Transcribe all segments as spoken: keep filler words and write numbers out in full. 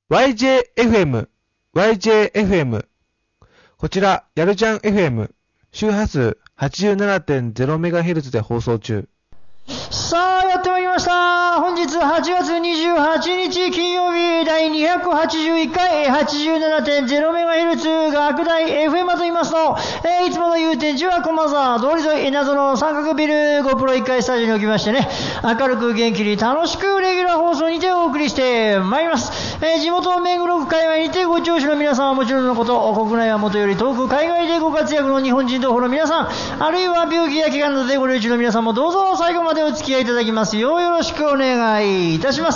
ワイジェーエフエム、ワイジェーエフエム。こちら、やるじゃん エフエム、周波数 はちじゅうななてんゼロメガヘルツ で放送中。 さあ、やってまいりました。本日はちがつにじゅうはちにち金曜日、第にひゃくはちじゅういっかい はちじゅうななてんゼロメガヘルツ 学大 エフエム と言いますと、えー、いつもの祐天寺は駒沢通り沿い謎の三角ビル ゴープロいっかいスタジオにおきましてね、明るく元気に楽しくレギュラー放送にてお送りしてまいります。えー、地元目黒区界隈にてご聴取の皆さんはもちろんのこと、国内はもとより遠く海外でご活躍の日本人同胞の皆さん、あるいは病気や怪我などでご留置の皆さんもどうぞ最後までお付き合いいただきますようよろしくお願いいたします。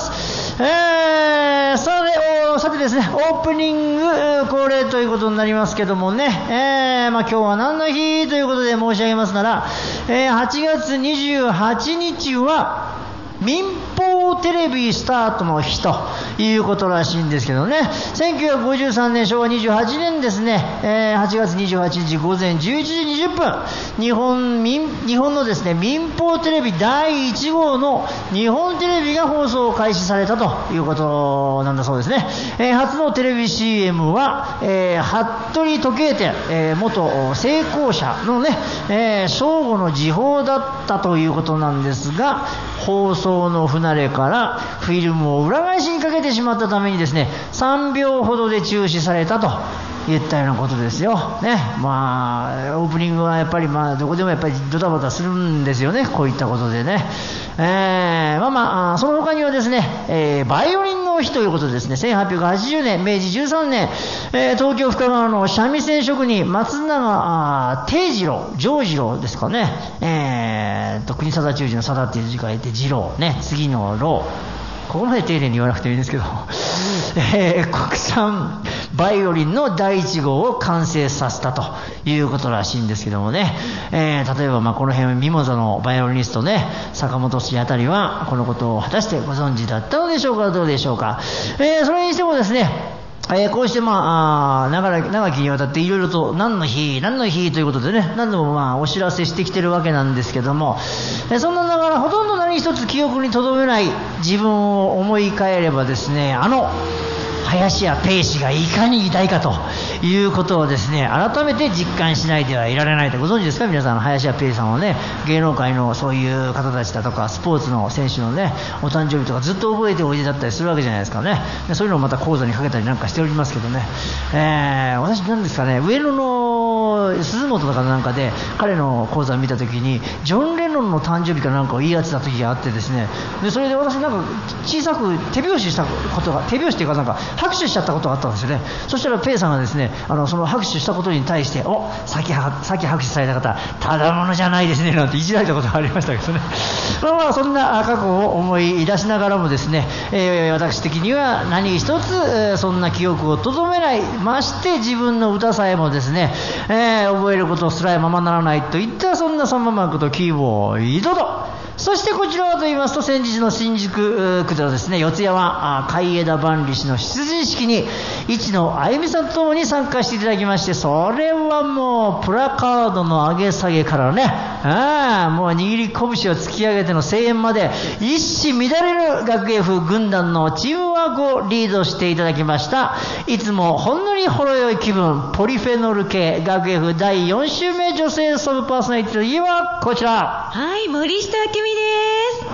えー、さて、さてですね、オープニング恒例ということになりますけどもね、えー、まあ今日は何の日ということで申し上げますなら、えー、はちがつにじゅうはちにちは民放テレビスタートの日ということらしいんですけどね、せんきゅうひゃくごじゅうさんねんしょうわにじゅうはちねんですね、えー、はちがつにじゅうはちにちごぜんじゅういちじにじゅっぷん、日本民日本のですね民放テレビだいいちごうの日本テレビが放送開始されたということなんだそうですね。えー、初のテレビ シーエム は、えー、服部時計店、えー、元成功者のね、えー、正午の時報だったということなんですが、放送の不慣れからフィルムを裏返しにかけてしまったためにですね、さんびょうほどで中止されたといったようなことですよね。まあオープニングはやっぱりまあどこでもやっぱりドタバタするんですよね、こういったことでね。えー、まあまあその他にはですね、えー、バイオリンの日ということでですね、せんはっぴゃくはちじゅうねんめいじじゅうさんねん、えー、東京深川の三味線職人松永定次郎丈次郎ですかね、えーと国定中治の定っていう字書いて次郎ね、次の郎、ここまで丁寧に言わなくてもいいんですけど、えー、国産バイオリンのだいいちごうを完成させたということらしいんですけどもね、えー、例えばまあこの辺ミモザのバイオリニストね、坂本氏あたりはこのことを果たしてご存知だったのでしょうか、どうでしょうか。えー、それにしてもですね、えー、こうしてまあ、あ長ら長きにわたっていろいろと何の日何の日ということでね、何度もまあお知らせしてきてるわけなんですけども、えー、そんなながらほとんど何一つ記憶に留めない自分を思い返ればですね、あの林家ペイ氏がいかに偉大かということをですね、改めて実感しないではいられないと。ご存知ですか皆さん、林家ペイさんはね、芸能界のそういう方たちだとかスポーツの選手のねお誕生日とかずっと覚えておいでだったりするわけじゃないですかね。でそういうのをまた講座にかけたりなんかしておりますけどね、えー、私なんですかね、上野の鈴本とかなんかで彼の講座を見たときにジョン・レノンの誕生日かなんかを言い当てた時があってですね、でそれで私なんか小さく手拍子したことが、手拍子っていうかなんか拍手しちゃったことがあったんですよね。そしたらペイさんがですね、あのその拍手したことに対して、おさっきはさっき拍手された方ただものじゃないですねなんていじられたことがありましたけどね。まあまあそんな過去を思い出しながらもですね、えー、私的には何一つ、えー、そんな記憶をとどめない、まして自分の歌さえもですね、えー、覚えることすらままならないといったそんなサンママークとキーボードと、そしてこちらはと言いますと、先日の新宿区ではですね、四谷は海江田万里氏の出陣式に市野あゆみさんとともに参加していただきまして、それはもうプラカードの上げ下げからね、あもう握り拳を突き上げての声援まで一糸乱れる学芸風軍団のチームワークをリードしていただきました。いつもほんのりほろ酔い気分、ポリフェノール系学芸風だいよん週目女性サブパーソナリティといえばこちら、 はい、森下明美です。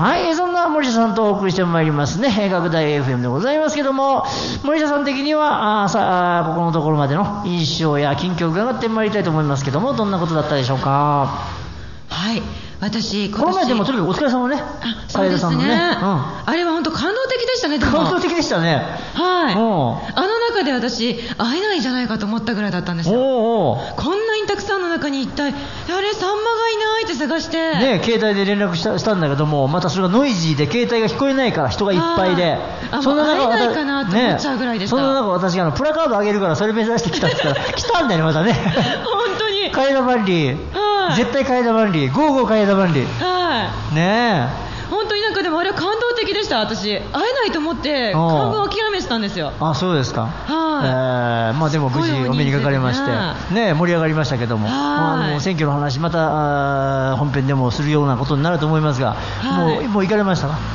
はい、そんな森下さんとお送りしてまいりますね、学大 エフエム でございますけども、森下さん的にはあさあここのところまでの印象や近況を伺ってまいりたいと思いますけども、どんなことだったでしょうか。 はい、私この前でもとにかくお疲れ様ね。 あ、そうですね、うん、あれは本当感動的でしたね。でも感動的でしたね。 はい、あの中で私会えないんじゃないかと思ったぐらいだったんですよ。おうおう、こんなにたくさんの中に一体あれさんまがいないって探してね、携帯で連絡 した、したんだけども、またそれがノイジーで携帯が聞こえないから人がいっぱいで、 あそんな中会えないかなと思っちゃうぐらいでした、ね、 そんな中私があのプラカードあげるからそれ目指してきたって言ったら来たんだよねまたね。 本当に海田万里、はい、絶対海田万里、ゴーゴー海田万里、 はい、 ねえ本当になんかでもあれは感動的でした。私会えないと思って感動を諦めてたんですよ。 あ、そうですか。はい、えー、まあでも無事お目にかかれましてね、盛り上がりましたけども、あの選挙の話また本編でもするようなことになると思いますが、もうもう行かれましたか。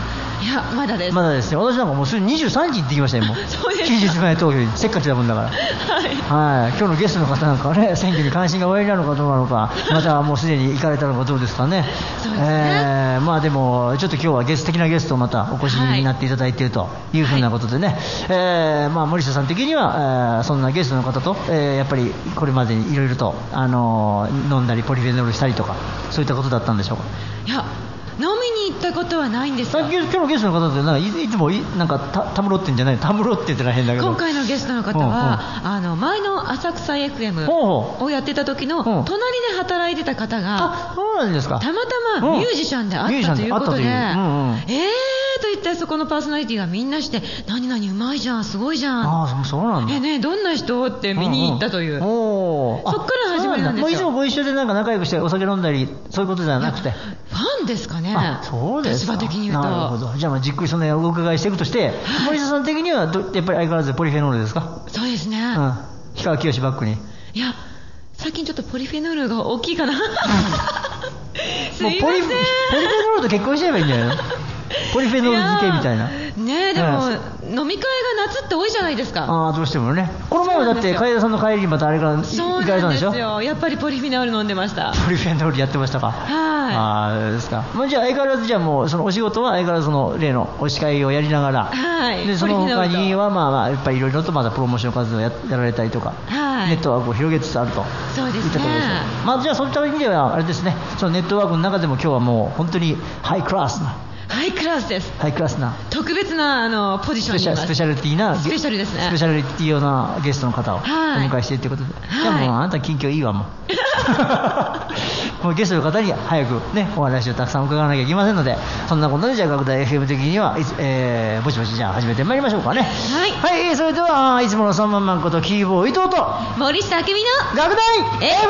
いや、まだです。 まだですね。私なんかもうすぐにじゅうさんじに行ってきましたよ、もう。 そうですか。 期日前投票にせっかちだもんだから。はい。はい。今日のゲストの方なんかはね、選挙に関心がおありなのかどうなのか、またもうすでに行かれたのかどうですかね。 そうですね。 えー、まあでも、ちょっと今日はゲスト的なゲストをまたお越しになっていただいているというふうなことでね、はい、えー、まあ森下さん的には、えー、そんなゲストの方と、えー、やっぱりこれまでにいろいろと、あのー、飲んだりポリフェノールしたりとか、そういったことだったんでしょうか。 いや、飲みに行ったことはないんですよ。 今日のゲストの方ってなんか い, いつもいなんかたたむろってんじゃない、たむろって言ったら変だけど、 今回のゲストの方は、うんうん、あの前の浅草 エフエム をやってた時の隣で働いてた方が、 あ、そうなんですか。 たまたまミュージシャンであったということで、うん、えーと言ってそこのパーソナリティがみんなして何々うまいじゃん、すごいじゃん、 ああ、そうなんだ、 えーね、どんな人って見に行ったという、うんうん、おそっから始まりなんですよ。 もういつもご一緒でなんか仲良くしてお酒飲んだりそういうことじゃなくて、 ファンですかね。 あ、そうですか。 立場的に言うと。 なるほど。じゃあまあじっくりその辺をお伺いしていくとして、はい、森下さん的にはどやっぱり相変わらずポリフェノールですか。 そうですね、 うん、氷川きよしバックに。 いや、最近ちょっとポリフェノールが大きいかな、うん、すいません。 もうポリ、ポリフェノールと結婚しちゃえばいいんじゃないの。ポリフェノール漬けみたいな。 ねえ、でも、飲み会が夏って多いじゃないですか。 ああ、どうしてもね。この前はだって楓田さんの帰りにまたあれから行かれたんでしょ。そうなんですよ。 やっぱりポリフェノール飲んでました。 ポリフェノールやってましたか。はい。ああ、ですか。まあ、じゃあ相変わらずじゃあもうそのお仕事は相変わらずその例のお司会をやりながら、はい。でその他にはまあまあやっぱりいろいろとまだプロモーション活動を や, やられたりとか、はい。ネットワークを広げつつあると。 そうですね。いったところです。 まあじゃあそういった意味ではあれですね。そのネットワークの中でも今日はもう本当にハイクラスな。 ハイクラスです。 ハイクラスな特別なあのポジションにいます。 スペシャルティーなスペシャルですね。 スペシャルティー用なゲストの方をお迎えしているということで、はい、じゃあもうあなた近況いいわもうもうゲストの方に早くねお話をたくさん伺わなきゃいけませんので、そんなことでじゃあ学大 エフエム 的には、えー、ぼちぼちじゃあ始めてまいりましょうかね。はい、はい、それではいつものさんまんまんことキーボー伊藤と森下明美の学大 エフエム。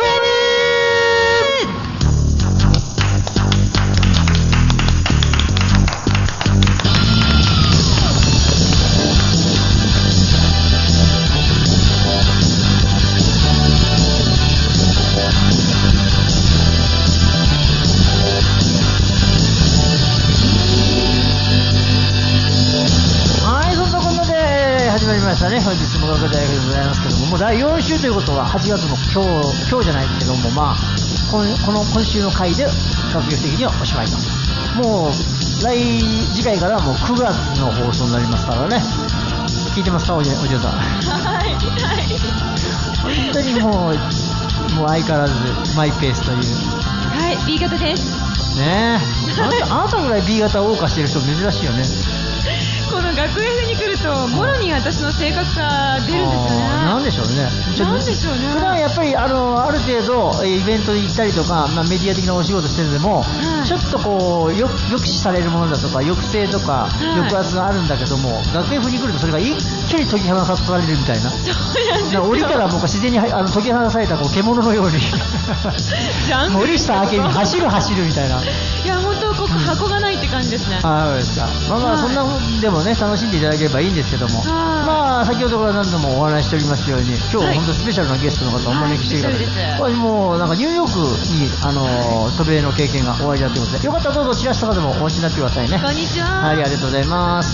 ね、本日も学大学でございますけども、もうだいよん週ということははちがつの今日、今日じゃないけども、まあ、この、この今週の回で学業的にはおしまいと。もう来次回からはもうくがつの放送になりますからね。聞いてますか、お嬢さん。はい、はい。本当にもう、もう相変わらずマイペースという。 はい、B 型です。 ねえ。あなた、あなたぐらい B 型を謳歌してる人珍しいよね。 この学園に来るともろに私の性格が出るんですよね。 なんでしょうね。 なんでしょうね。 普段やっぱりあのある程度イベントに行ったりとか、まあ、メディア的なお仕事してるでも、はい、ちょっとこうよ抑止されるものだとか抑制とか、はい、抑圧があるんだけども、学園風に来るとそれが一気に解き放されるみたいな。そうなんですよ。檻から僕は自然にあの解き放されたこう獣のように森下明美走る走るみたいな。 いや本当ここ箱がないって感じですね。 ああ、そうですか。まあまあそんなでもね楽しんでいただければいいんですけども、まあ先ほどから何度もお話しておりますように、今日は本当スペシャルなゲストの方をお招きしていただいて、私もなんかニューヨークにあの渡米の経験がおありだということで、よかったらどうぞチラシとかでもお待ちになってくださいね。 こんにちは。 はい、ありがとうございます。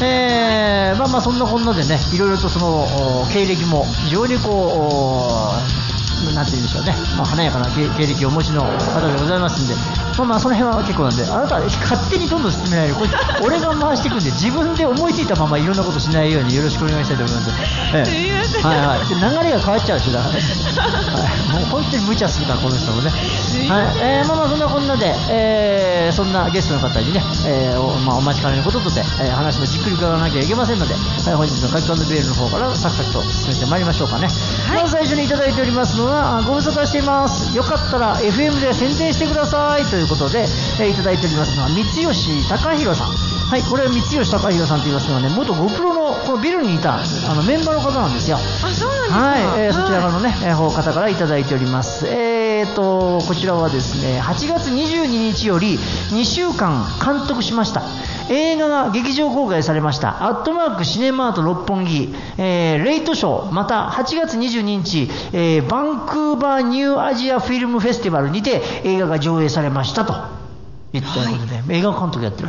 えー、まあまあそんなこんなでね、いろいろとその経歴も非常にこうなんて言うんでしょうね、まあ、華やかな経歴をお持ちの方でございますんで、まあまあその辺は結構なんで、あなた勝手にどんどん進めないで、これ俺が回していくんで、自分で思いついたままいろんなことしないようによろしくお願いしたいと思います。ええ、すみません。はいはい。で流れが変わっちゃうでしょだから、はい、もう本当に無茶するからこの人もね。はい。えー、まあまあそんなこんなで、えー、そんなゲストの方にね、えー、おまあお待ちかねのこととで、えー、話もじっくり伺わなきゃいけませんので、はい、本日のカキカンドベールの方からサクサクと進めてまいりましょうかね。はい、まず最初にいただいておりますのはご無沙汰しています。よかったら エフエム で宣伝してくださいということで、えー、いただいておりますのは三吉貴弘さん。はい、これは三吉貴弘さんと言いますのはね、元ゴプロのこのビルにいたあのメンバーの方なんですよ。 あ、そうなんですか。 はい、えー、そちらのね、えー、方からいただいております。えーとこちらはですね、はちがつにじゅうににちよりにしゅうかん監督しました映画が劇場公開されましたアットマークシネマート六本木、えー、レイトショー、またはちがつにじゅうににち、えー、バンクーバーニューアジアフィルムフェスティバルにて映画が上映されましたといったことで、はい、映画監督やってらっしゃる。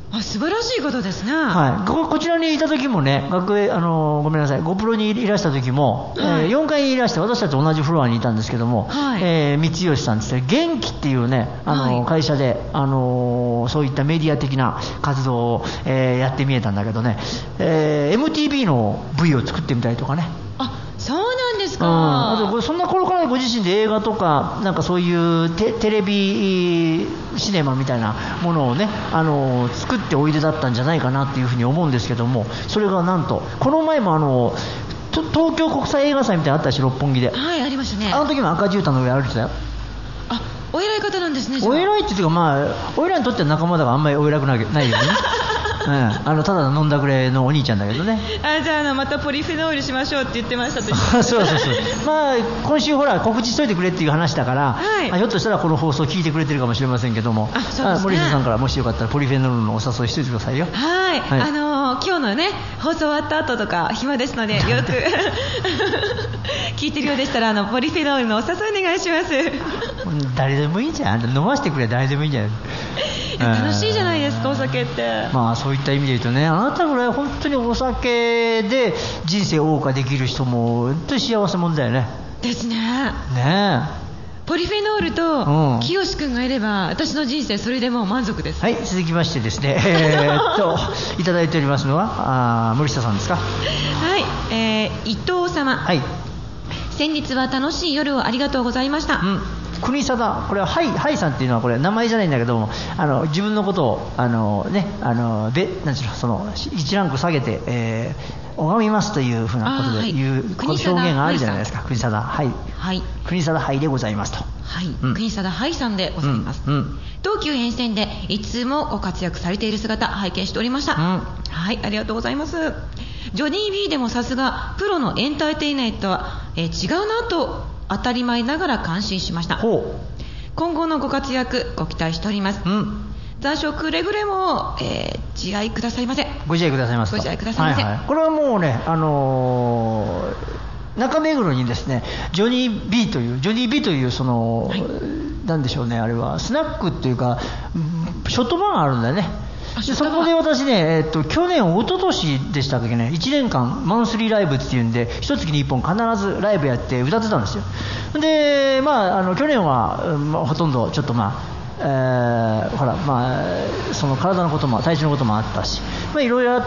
あ、素晴らしいことですね。 はい、こ, こちらにいた時もね、学園、あのー、ごめんなさい、GoPro にいらした時も、はい、えー、よんかいにいらして、私たち同じフロアにいたんですけども、はい、えー、三吉さんですね、元気っていうね、あのーはい、会社で、あのー、そういったメディア的な活動を、えー、やってみえたんだけどね、えー、エムティービー の ブイ を作ってみたりとかね。 あ、そうなんですか。 うん、あとそんな頃からご自身で映画とかなんかそういうテ、テレビシネマみたいなものをね、あの作っておいでだったんじゃないかなっていうふうに思うんですけども、それがなんとこの前もあの東京国際映画祭みたいなのあったし、六本木で。 はい、ありましたね。あの時も赤絨毯の上歩いてたよ。 あ、お偉い方なんですね。 お偉いっていうか、まあお偉いにとっては仲間だからあんまりお偉くないよね。うん、あのただの飲んだくれのお兄ちゃんだけどね。 あ、じゃあ、あのまたポリフェノールしましょうって言ってましたとそうそうそうまあ今週ほら告知しといてくれっていう話だから、はい、あ、ひょっとしたらこの放送聞いてくれてるかもしれませんけども、 あ、そうですね、 森下さんからもしよかったらポリフェノールのお誘いしといてくださいよ。 はい、はい、あのー、今日のね放送終わった後とか暇ですのでよく聞いてるようでしたら、あのポリフェノールのお誘いお願いします。 誰でもいいじゃん、飲ませてくれ、誰でもいいんじゃない。 楽しいじゃないですか、お酒って。 まあそういった意味で言うとね、あなたぐらい本当にお酒で人生を謳歌できる人も本当に幸せもんだよね。 ですね。 ねえ、 ポリフェノールと清君がいれば、私の人生それでもう満足です。 はい、続きましてですね、えー、っといただいておりますのはあ森下さんですか。はい、 えー、伊藤様、はい、先日は楽しい夜をありがとうございました。うん、 国定、これはハイ、ハイさんっていうのはこれ名前じゃないんだけども、あの自分のことをあのね、あのべなんていうの、その一ランク下げて、えー、拝みますというふうなことで言う、はい、表現があるじゃないですか。国定、はい、はい、国定ハイでございますと。 はい、うん、国定ハイさんでございます。うんうん、東急沿線でいつもご活躍されている姿拝見しておりました。うん、はい、ありがとうございます。ジョニー B でもさすがプロのエンターテイナーとは、えー、違うなと当たり前ながら感心しました。ほう、今後のご活躍ご期待しております。うん、残暑くれぐれも、えー、自愛くださいませ。 ご自愛くださいませ。 ご自愛くださいませ。 はいはい、これはもうね、あのー、中目黒にですね、ジョニー B というジョニー B というその、はい、なんでしょうね、あれはスナックっていうかショットバーがあるんだよね。でそこで私ね、えー、っと去年、一昨年でしたっけね、いちねんかんマンスリーライブっていうんで、一月にいっぽん必ずライブやって歌ってたんですよ。で、まあ、あの去年は、まあ、ほとんどちょっとまあ、えー、ほら、まあ、その体のことも体調のこともあったし、まあ、いろいろあって、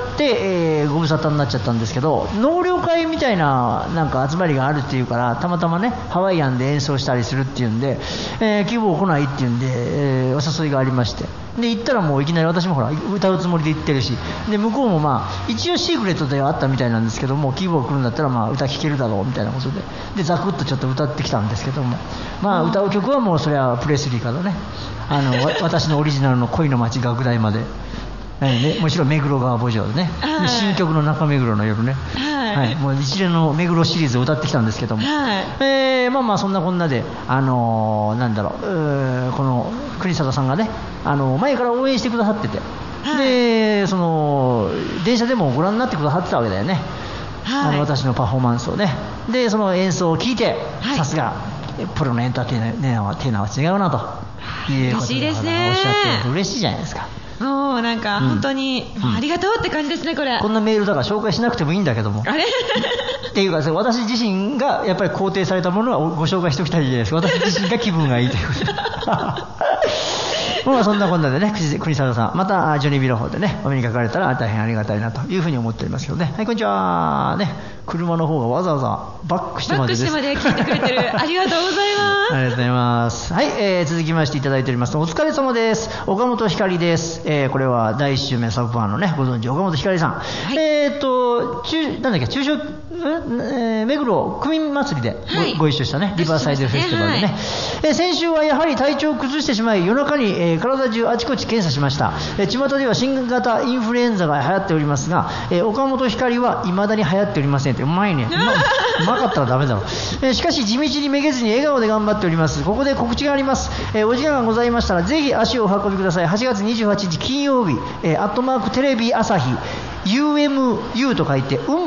えー、ご無沙汰になっちゃったんですけど、納涼会みたいななんか集まりがあるっていうから、たまたまねハワイアンで演奏したりするっていうんで、えー、希望来ないっていうんで、えー、お誘いがありまして、で行ったらもういきなり私もほら歌うつもりで行ってるし、で向こうもまあ一応シークレットではあったみたいなんですけども、希望来るんだったらまあ歌聴けるだろうみたいなことで、でザクッとちょっと歌ってきたんですけども、まあ歌う曲はもうそれはプレスリーからね、あの私のオリジナルの恋の街楽大まで、ね、もちろん目黒川慕情でね、で新曲の中目黒の夜ね、はいはい、もう一連の目黒シリーズを歌ってきたんですけども、はい、えー、まあまあそんなこんなで、あのー、なんだろう、この国定さんがね、あのー、前から応援してくださってて、はい、でその電車でもご覧になってくださってたわけだよね、はい、あの私のパフォーマンスをね。でその演奏を聞いて、はい、さすがプロのエンターテイナーはテーナーは違うなということで、 嬉しいですね。 おっしゃって嬉しいじゃないですか。 もうなんか本当に、うん、ありがとうって感じですね、これ。 こんなメールだから紹介しなくてもいいんだけども、あれっていうか、私自身がやっぱり肯定されたものはご紹介しておきたいじゃないですか。私自身が気分がいいということでまあそんなこんなでね、国定さんまたジョニービーの方でねお目にかかれたら大変ありがたいなというふうに思っておりますけどね。はい、こんにちはね。車の方がわざわざバックしてまでです。 バックしてまで聞いてくれてるありがとうございますありがとうございます。はい、えー、続きましていただいておりますお疲れ様です。岡本ひかりです。えー、これはだいいっ週目サブパーのねご存知岡本ひかりさん、はい、えーと中なんだっけ中小、えー、目黒区民祭りで ご,、はい、ご一緒したねリバーサイドフェスティバルでね、はい、えー、先週はやはり体調を崩してしまい夜中に、えー、体中あちこち検査しました。えー、巷では新型インフルエンザが流行っておりますが、えー、岡本ひかりは未だに流行っておりませんって。うまいね、うま, うまかったらダメだろう、えー、しかし地道にめげずに笑顔で頑張っております。ここで告知があります。えー、お時間がございましたらぜひ足をお運びください。はちがつにじゅうはちにち金曜日、えー、アットマークテレビ朝日 ユーエムユー と書いてうむ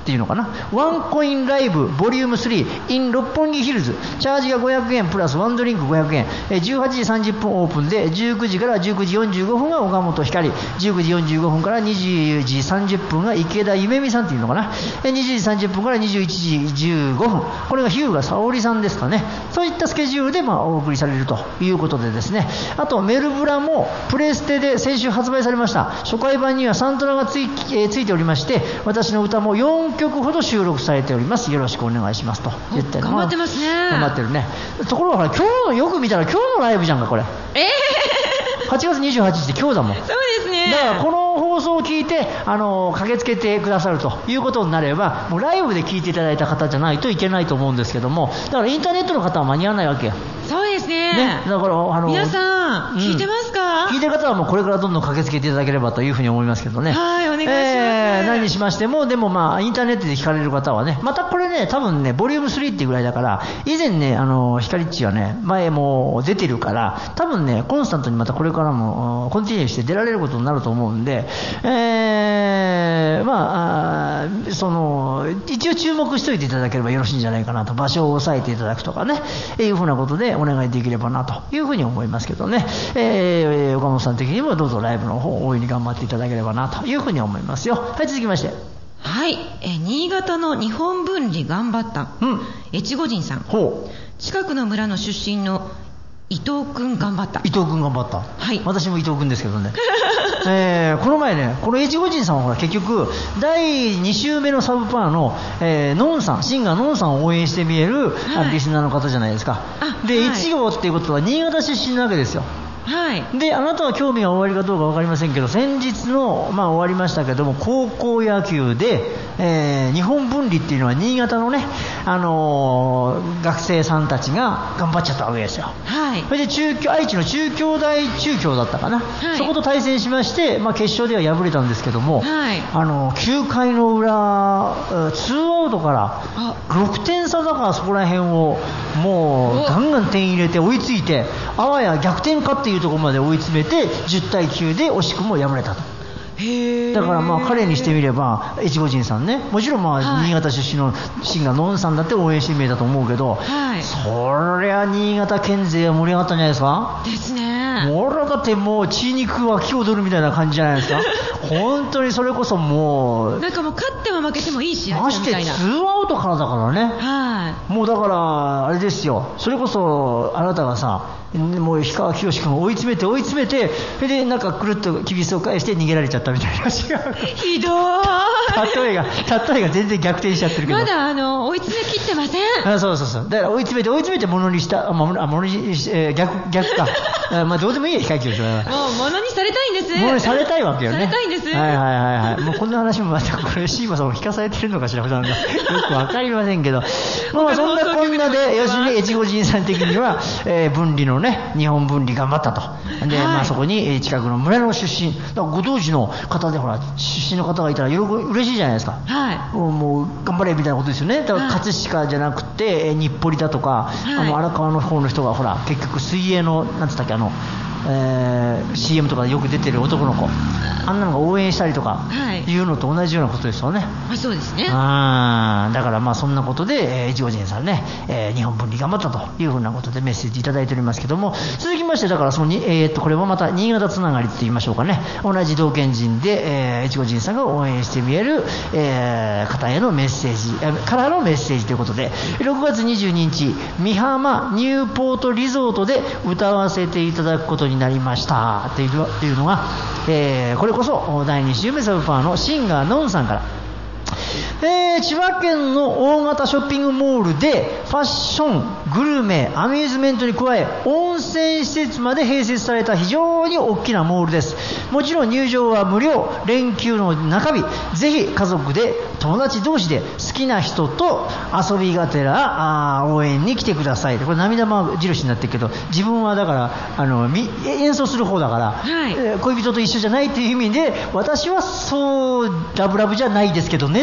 っていうのかな、ワンコインライブボリュームスリー in 六本木ヒルズ、チャージがごひゃくえんプラスワンドリンクごひゃくえん、えじゅうはちじさんじゅっぷんオープンで、じゅうくじからじゅうくじよんじゅうごふんが岡本ひかり、じゅうくじよんじゅうごふんからにじゅうじさんじゅっぷんが池田夢美さんっていうのかな、えにじゅうじさんじゅっぷんからにじゅういちじじゅうごふん、これが日向沙織さんですかね。そういったスケジュールでまあお送りされるということでですね、あとメルブラもプレステで先週発売されました。初回版にはサントラがつい、えー、ついておりまして、私の歌もよんきょくほど収録されております。よろしくお願いしますと言って頑張ってますね。 頑張ってるね。ところがほら、今日のよく見たら今日のライブじゃんかこれ。 えー、 はちがつにじゅうはちにちって今日だもん。 そうですね。 だからこの放送を聞いて、あの駆けつけてくださるということになれば、もうライブで聞いていただいた方じゃないといけないと思うんですけども、だからインターネットの方は間に合わないわけよ。 そうですね。 ね、だからあの皆さん、うん、聞いてますか？ 聞いてる方はもうこれからどんどん駆けつけていただければというふうに思いますけどね。 はい、お願いします。 えー、何にしましても、でもまあインターネットで聞かれる方はね、またこれね、多分ね、ボリュームスリーっていうぐらいだから、以前ね、あのヒカリッチはね、前も出てるから、多分ね、コンスタントにまたこれからもコンティニューして出られることになると思うんで、えー、まあ、あその一応注目しておいていただければよろしいんじゃないかなと、場所を押さえていただくとかね、いうふうなことでお願いできればなというふうに思いますけどね、えー、岡本さん的にもどうぞライブの方大いに頑張っていただければなというふうに思いますよ。はい、続きまして、 はい、え新潟の日本分離頑張った、うん、越後人さん。ほう。近くの村の出身の伊藤君頑張った。 伊藤君頑張った。はい。私も伊藤君ですけどね。えー、この前ね、この越後人さんはほら結局だいに週目のサブパーの、えー、ノンさん、シンガーノンさんを応援して見える、はい、リスナーの方じゃないですか。で、はい、越後っていうことは新潟出身なわけですよ。はい、であなたは興味がおありかどうか分かりませんけど、先日の、まあ、終わりましたけども高校野球で、えー、日本分離っていうのは新潟のね、あのー、学生さんたちが頑張っちゃったわけですよ。はい、それで中京愛知の中京大中京だったかな、はい、そこと対戦しまして、まあ、決勝では敗れたんですけども、はい、あのきゅうかいの裏ツーアウトからろくてん差だからそこら辺をもうガンガン点入れて追いついて、あわや逆転かっていうところまで追い詰めてじゅったいきゅうで惜しくも敗れたと。へだからまあ彼にしてみれば越後人さんね、もちろんまあ新潟出身のシンガーノンさんだって応援してみえたと思うけど、はい、そりゃ新潟県勢は盛り上がったんじゃないですか。ですね。俺はだってもう血肉は気踊るみたいな感じじゃないですか。本当にそれこそもうなんかもう勝っても負けてもいい試合ましてツーアウトからだからね。はい。もうだからあれですよ、それこそあなたがさ、もう氷川きよし君を追い詰めて追い詰めて、それでなんかくるっときびすを返して逃げられちゃったみたいな。違う。 ひどい。例えが例えが全然逆転しちゃってるけど。 まだあの追い詰め切ってません。 あ、そうそうそう。だから追い詰めて追い詰めてものにした、あ、ものに、えー、逆逆か。あ、まあどうでもいいや氷川きよしは。 もうものにされたいんです。 ものにされたいわけよね。 されたいんです。 はいはいはいはい。もうこんな話もまたこれシーマさんも聞かされてるのかしら普段がよくわかりませんけど。まあそんなこんなで要するに越後人さん的には、えー、分離のね日本分離頑張ったと。で、はい、まあそこに近くの村の出身、だからご当地の方でほら出身の方がいたら喜嬉しいじゃないですか。はい。もう頑張れみたいなことですよね。だから葛飾じゃなくて日暮里だとか、はい、あの荒川の方の人がほら結局水泳のなんつったっけあの。えー、シーエム とかでよく出てる男の子、あんなのが応援したりとかいうのと同じようなことですよね。 はい、そうですね。 あだからまあそんなことで、えー、越後人さんね、えー、日本分離頑張ったというふうなことでメッセージいただいておりますけども、続きましてだからそのに、えー、っとこれもまた新潟つながりって言いましょうかね、同じ同県人で、えー、越後人さんが応援してみえる、えー、方へのメッセージ、えー、からのメッセージということで、ろくがつにじゅうににち美浜ニューポートリゾートで歌わせていただくことになりましたというのが、えー、これこそだいに週目サブパーのシンガーノンさんから、えー、千葉県の大型ショッピングモールでファッション、グルメ、アミューズメントに加え温泉施設まで併設された非常に大きなモールです。もちろん入場は無料、連休の中日ぜひ家族で友達同士で好きな人と遊びがてらあ応援に来てください。これ涙印になってるけど、自分はだからあの演奏する方だから、はいえー、恋人と一緒じゃないという意味で私はそうラブラブじゃないですけどねということで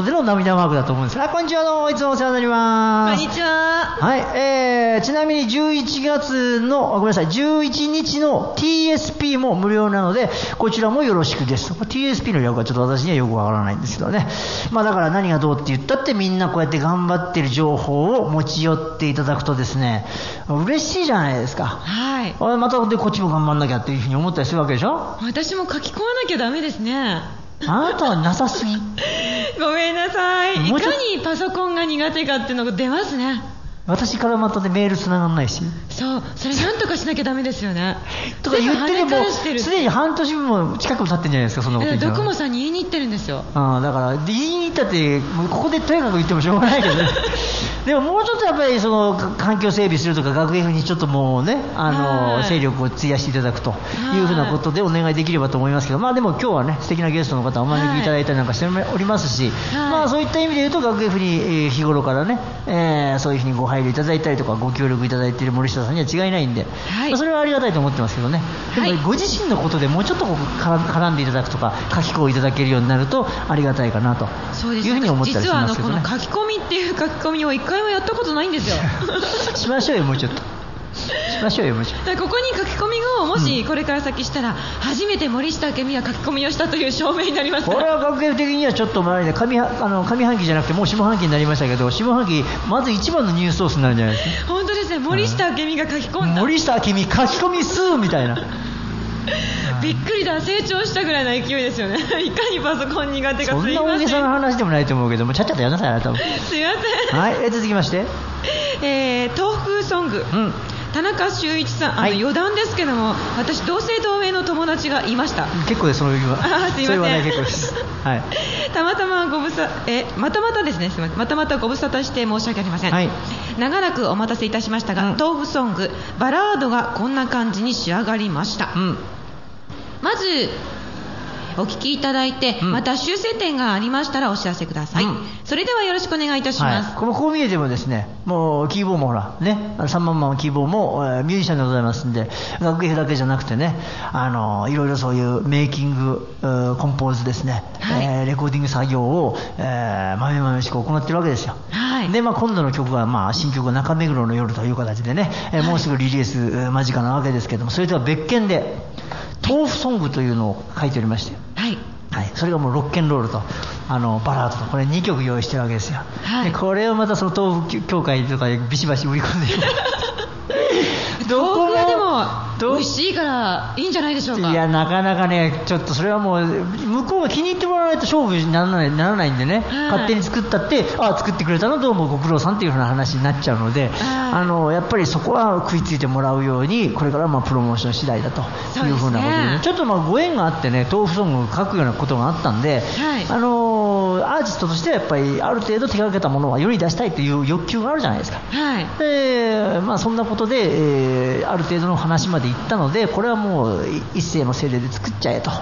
での涙マークだと思うんです。あ、こんにちは、どうもいつもお世話になります。 こんにちは。 はい、えー、ちなみにじゅういちがつの、ごめんなさい、じゅういちにちの ティーエスピー も無料なので、こちらもよろしくです。ティーエスピー の略はちょっと私にはよくわからないんですけどね。まあだから何がどうって言ったってみんなこうやって頑張ってる情報を持ち寄っていただくとですね、嬉しいじゃないですか。 はい。 またでこっちも頑張んなきゃっていうふうに思ったりするわけでしょ。 私も書き込まなきゃダメですね。 あなたはなさすぎ。 ごめんなさい。いかにパソコンが苦手かっていうのが出ますね。 私からまたでメール繋がんないし。 そう、それなんとかしなきゃダメですよね。 とか言ってでもすでに半年も近くも経ってんじゃないですか、そんなこと言ったら。 ドコモさんに言いに行ってるんですよ。 ああ、だから言いに行ったってここでとにかく言ってもしょうがないけどね。でももうちょっとやっぱりその環境整備するとか学園にちょっともうね、あの勢力を費やしていただくというふうなことでお願いできればと思いますけど、まあでも今日はね素敵なゲストの方をお招きいただいたりなんかしておりますし、まあそういった意味で言うと学園に日頃からね、えー、そういうふうにご配慮いただいたりとかご協力いただいている森下さんには違いないんで、はい、まあ、それはありがたいと思ってますけどね。でもご自身のことでもうちょっとこう絡んでいただくとか書き込みいただけるようになるとありがたいかなというふうに思ったりしますけどね。 実はあのこの書き込みっていう書き込みを一回もやったことないんですよ。 しましょうよもうちょっと。しましょうよもうちょっと。 ここに書き込みをもしこれから先したら、うん、初めて森下明美は書き込みをしたという証明になりますから。 これは学園的にはちょっと前で 上, あの上半期じゃなくてもう下半期になりましたけど、下半期まず一番のニュースソースになるんじゃないですか。 本当ですね。森下明美が書き込んだ、 森下明美書き込み数みたいな。 びっくりだ、成長したぐらいの勢いですよね。いかにパソコン苦手か。すいません。 そんな大げさな話でもないと思うけども、ちゃっちゃとやんなさいあなたも。 すいません。 はい、え続きまして、 えー、東風ソング、うん、田中修一さん、あの、はい、余談ですけども、私同姓同名の友達がいました。 結構です、その言いは。 あ、すいません。 それはね、結構です。はい。 たまたまご無沙えまたまたですね、すみません。またまたご無沙汰して申し訳ありません。はい。長らくお待たせいたしましたが、うん、東風ソングバラードがこんな感じに仕上がりました。うん。まずお聞きいただいて、うん、また修正点がありましたらお知らせください、うん、それではよろしくお願いいたします、 はい、このこう見えてもですね、もうキーボーもほらね、さんまんまんのキーボーも、えー、ミュージシャンでございますんで、楽譜だけじゃなくてね、あのいろいろそういうメイキングコンポーズですね、はい、えー、レコーディング作業を、えー、まめまめしく行ってるわけですよ、はい、で、まあ、今度の曲は、まあ、新曲中目黒の夜という形でね、えー、もうすぐリリース間近なわけですけども、それとは別件で豆腐ソングというのを書いておりまして、はいはい、それがもうロッケンロールとあのバラードとこれにきょく用意してるわけですよ、はい、でこれをまたその豆腐協会とかでビシバシ売り込んでいる豆腐はでも美味しいからいいんじゃないでしょうか。 いや、なかなかね、ちょっとそれはもう向こうが気に入ってもらわないと勝負にならない、ならないんでね、はい、勝手に作ったって、ああ作ってくれたのどうもご苦労さんっていう風な話になっちゃうので、はい、あのやっぱりそこは食いついてもらうようにこれからまあプロモーション次第だという風なことで、ね、ちょっとまあご縁があってね、豆腐ソングを書くようなことがあったんで、はい、あのアーティストとしてはやっぱりある程度手掛けたものは世に出したいという欲求があるじゃないですか、はい、でまあ、そんなことで、えー、ある程度の話までいったので、これはもう一世の精霊で作っちゃえと、はい、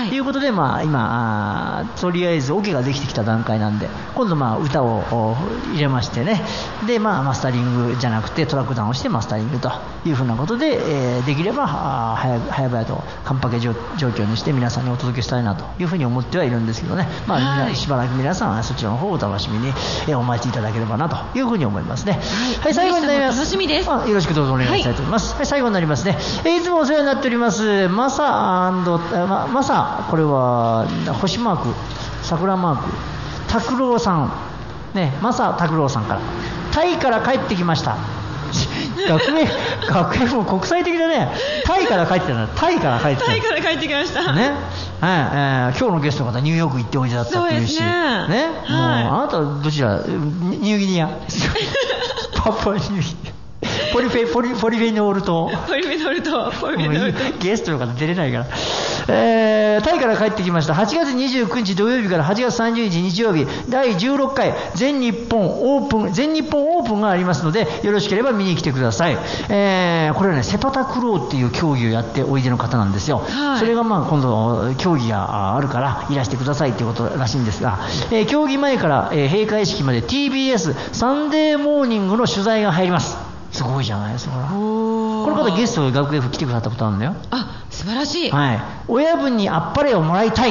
いうことで、まあ、今とりあえずオケができてきた段階なんで、今度まあ歌を入れましてね、で、まあ、マスタリングじゃなくてトラックダウンをしてマスタリングというふうなことで、えー、できれば早々とカンパケ状況にして皆さんにお届けしたいなというふうに思ってはいるんですけどね、まあ、はい、しばらく皆さんはそちらの方をお楽しみに、えー、お待ちいただければなというふうに思いますね。はい、はい、最後になります。 楽しみです。 あ、よろしくどうぞお願いしたいと思います。はい、はい、最後になりますね。えー、いつもお世話になっておりますマサま、マサ、これは星マーク、桜マーク、拓郎さんね、マサ拓郎さんからタイから帰ってきました。学園学園も国際的だね。タイから帰ってきた。タイから帰ってきた。 タイから帰ってきましたね。はい、えー、今日のゲストの方ニューヨーク行っておいでだったっていうし、 そうですね。 ね、はい、もうあなたどちら、ニューギニア、パパニューギニア。ポリフェ、ポリ、ポリフェノールとポリフェノールとポリフェノールとゲストの方出れないから、えー、タイから帰ってきました。はちがつにじゅうくにち土曜日からはちがつさんじゅうにち日曜日、だいじゅうろっかい全日本オープン全日本オープンがありますので、よろしければ見に来てください。えー、これはね、セパタクローっていう競技をやっておいでの方なんですよ、はい、それがまあ今度競技があるからいらしてくださいっていうことらしいんですが、えー、競技前から、えー、閉会式まで ティービーエス サンデーモーニングの取材が入ります。すごいじゃないですか。この方ゲストで学園来てくださったことあるんだよ。 あ、素晴らしい。 はい。親分にあっぱれをもらいたい。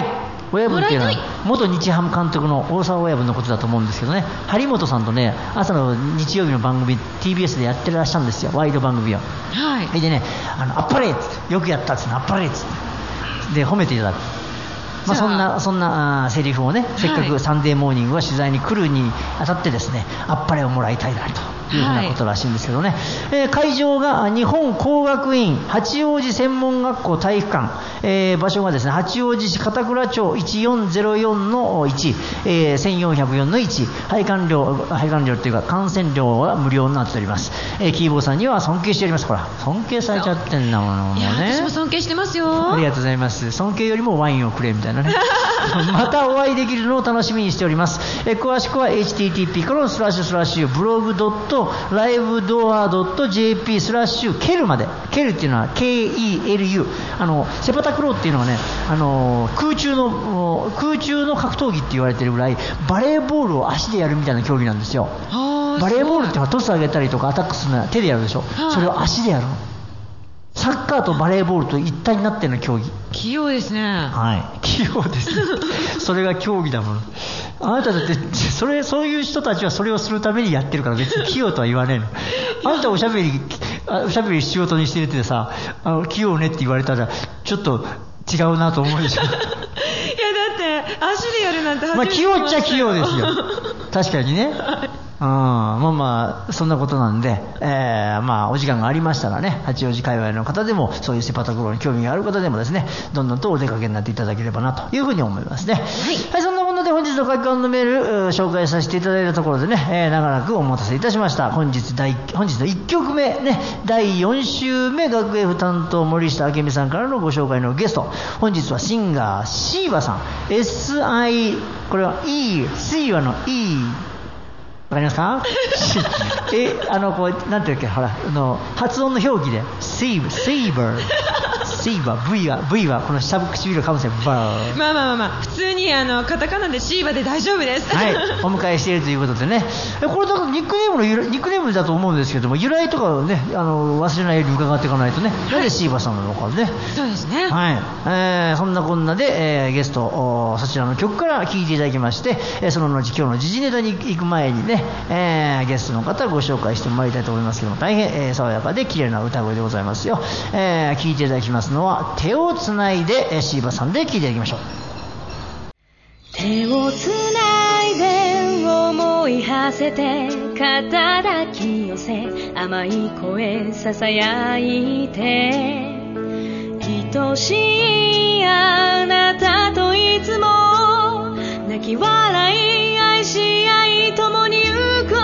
親分っていうのは元日ハム監督の大沢親分のことだと思うんですけどね、張本さんとね朝の日曜日の番組 ティービーエス でやってらっしゃるんですよ、ワイド番組を。 はい。 でね、あのあっぱれっつってよくやったっつってあっぱれっつってで褒めていただく。まあ、そんなそんなあセリフをね、せっかくサンデーモーニングは取材に来るにあたってですね、あっぱれをもらいたいなというふうなことらしいんですけどね、はい、えー、会場が日本工学院八王子専門学校体育館、えー、場所がですね八王子市片倉町いちよんゼロよんのいち、えー、せんよんひゃくよんのいち、配管料配管料というか観戦料は無料になっております、えー、キーボーさんには尊敬しております。ほら尊敬されちゃってんだものね。 いや私も尊敬してますよ。 ありがとうございます。尊敬よりもワインをくれみたいなねまたお会いできるのを楽しみにしております。え詳しくは エイチティーティーピー コロンスラッシュスラッシュブログドットライブドアドットジェーピー スラッシュケルまで。ケルっていうのは ケーイーエルユー、 あのセパタクローっていうのはね、あの空中の空中の格闘技って言われてるぐらいバレーボールを足でやるみたいな競技なんですよ。バレーボールってのはトス上げたりとかアタックするのは手でやるでしょ。それを足でやるの。サッカーとバレーボールと一体になってるの競技。 器用ですね。 はい、器用ですそれが競技だもの。あなただってそれそういう人たちはそれをするためにやってるから別に器用とは言わねえのあなたおしゃべりおしゃべり仕事にしてるってさ、あの器用ねって言われたらちょっと違うなと思うでしょいやだって足でやるなんて初めて聞きました。まあ器用っちゃ器用ですよ確かにねうん、まあまあそんなことなんで、えー、まあお時間がありましたらね、八王子界隈の方でもそういうセパタクローに興味がある方でもですね、どんどんとお出かけになっていただければなというふうに思いますね。はい、はい、そんなもので本日の書き込んのメール紹介させていただいたところでね、えー、長らくお待たせいたしました。本日第本日のいっきょくめね、だいよん週目学 F 担当森下明美さんからのご紹介のゲスト、本日はシンガーシーバさん、 エスアイ これは E シーバの Eわかりますかえ、あの、こう、なんていうっけ、ほら、あの、発音の表記で、セーブ、セーバー、セーバー、V は、V は、この下唇をかぶせ、バー。 まあまあまあまあ、普通に、あの、カタカナでシーバで大丈夫です。 はい、お迎えしているということでね。これ、だからニックネームの由来、ニックネームだと思うんですけども、由来とかをね、あの、忘れないように伺っていかないとね、なぜシーバーさんなのかね。 そうですね。 はい。えー、そんなこんなで、えー、ゲスト、そちらの曲から聴いていただきまして、えー、その後、今日の時事ネタに行く前にね、えー、ゲストの方をご紹介してまいりたいと思いますけども、大変、えー、爽やかで綺麗な歌声でございますよ。えー、聴いていただきますのは手をつないで、えー、シーバさんで聴いていただきましょう。 手をつないで思い馳せて肩抱き寄せ甘い声ささやいて愛しいあなたといつも泣き笑い愛し合い共に行こう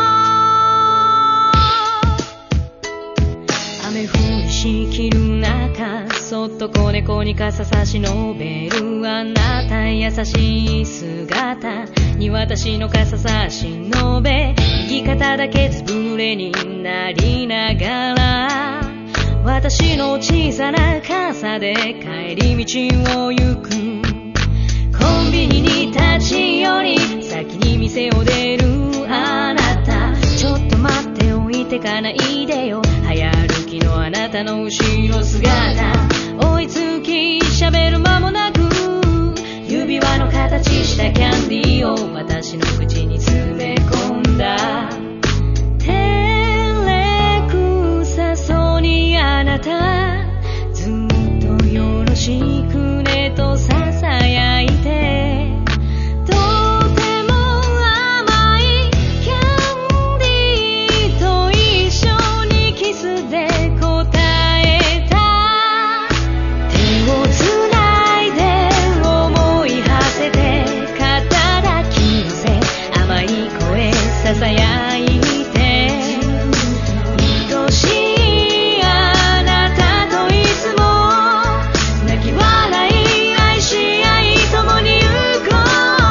雨降りしきる中そっと子猫に傘差し伸べるあなた優しい姿に私の傘差し伸べ右肩だけずぶ濡れになりながら私の小さな傘で帰り道を行くコンビニに立ち寄り先に店を出るあなたちょっと待っておいてかないでよ早歩きのあなたの後ろ姿追いつき喋る間もなく指輪の形したキャンディーを私の口に詰め込んだ照れくさそうにあなたずっとよろしくねとささやいてとても甘いキャンディーと一緒にキスで答えた手をつないで思い馳せて肩抱き寄せ甘い声ささやいて愛しいあなたといつも泣き笑い愛し合い共に行こ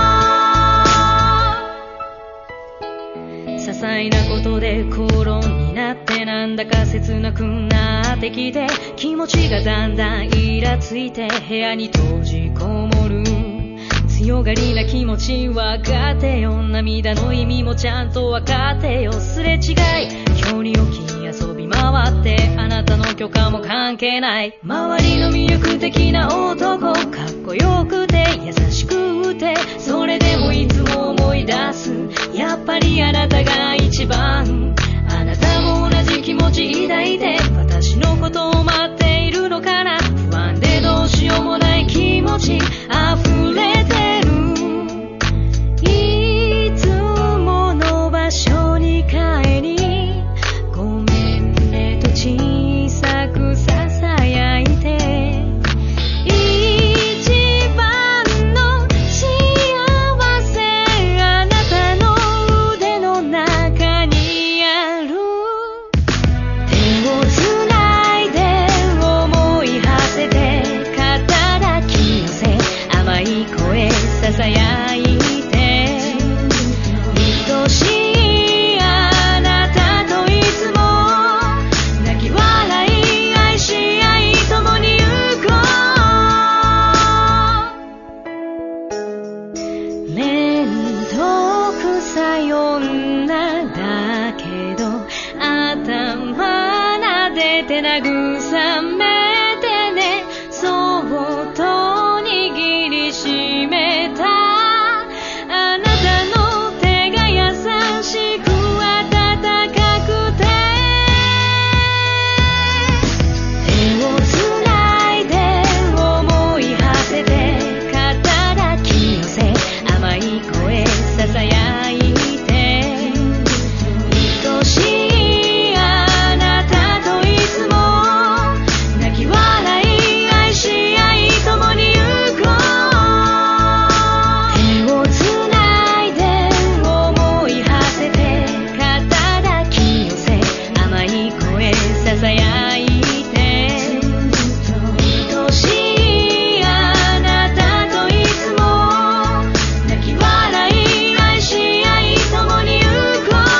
う些細なことで口論になってなんだか切なくなってきて気持ちがだんだんイラついて部屋に閉じこもる強がりな気持ち分かってよ涙の意味もちゃんと分かってよすれ違い距離を置き遊び回ってあなたの許可も関係ない周りの魅力的な男かっここよくて優しくて、それでもいつも思い出す、やっぱりあなたが一番。あなたも同じ気持ち抱いて私のことを待っているのかな。不安でどうしようもない気持ち溢れてる。いつもの場所に帰り、ごめんねと小さくささやいて、一番の幸せあなたの腕の中にある。手をつないで思い馳せて、肩抱き寄せ甘い声ささやいて、愛しいあなたといつも泣き笑い愛し合い共に行こう。面倒くさい女だけど頭撫でて慰めてね、そっと握りしめたあなたの手が優しく温かくて、手をつないで思い馳せて、肩抱き寄せ甘い声ささやいて、愛しいあなたといつも泣き笑い愛し合い共に行こう。手をつないで思い馳せて、肩抱き寄せ甘い声ささやいて、愛しいあなたといつも泣き笑い愛し合い共に行こう。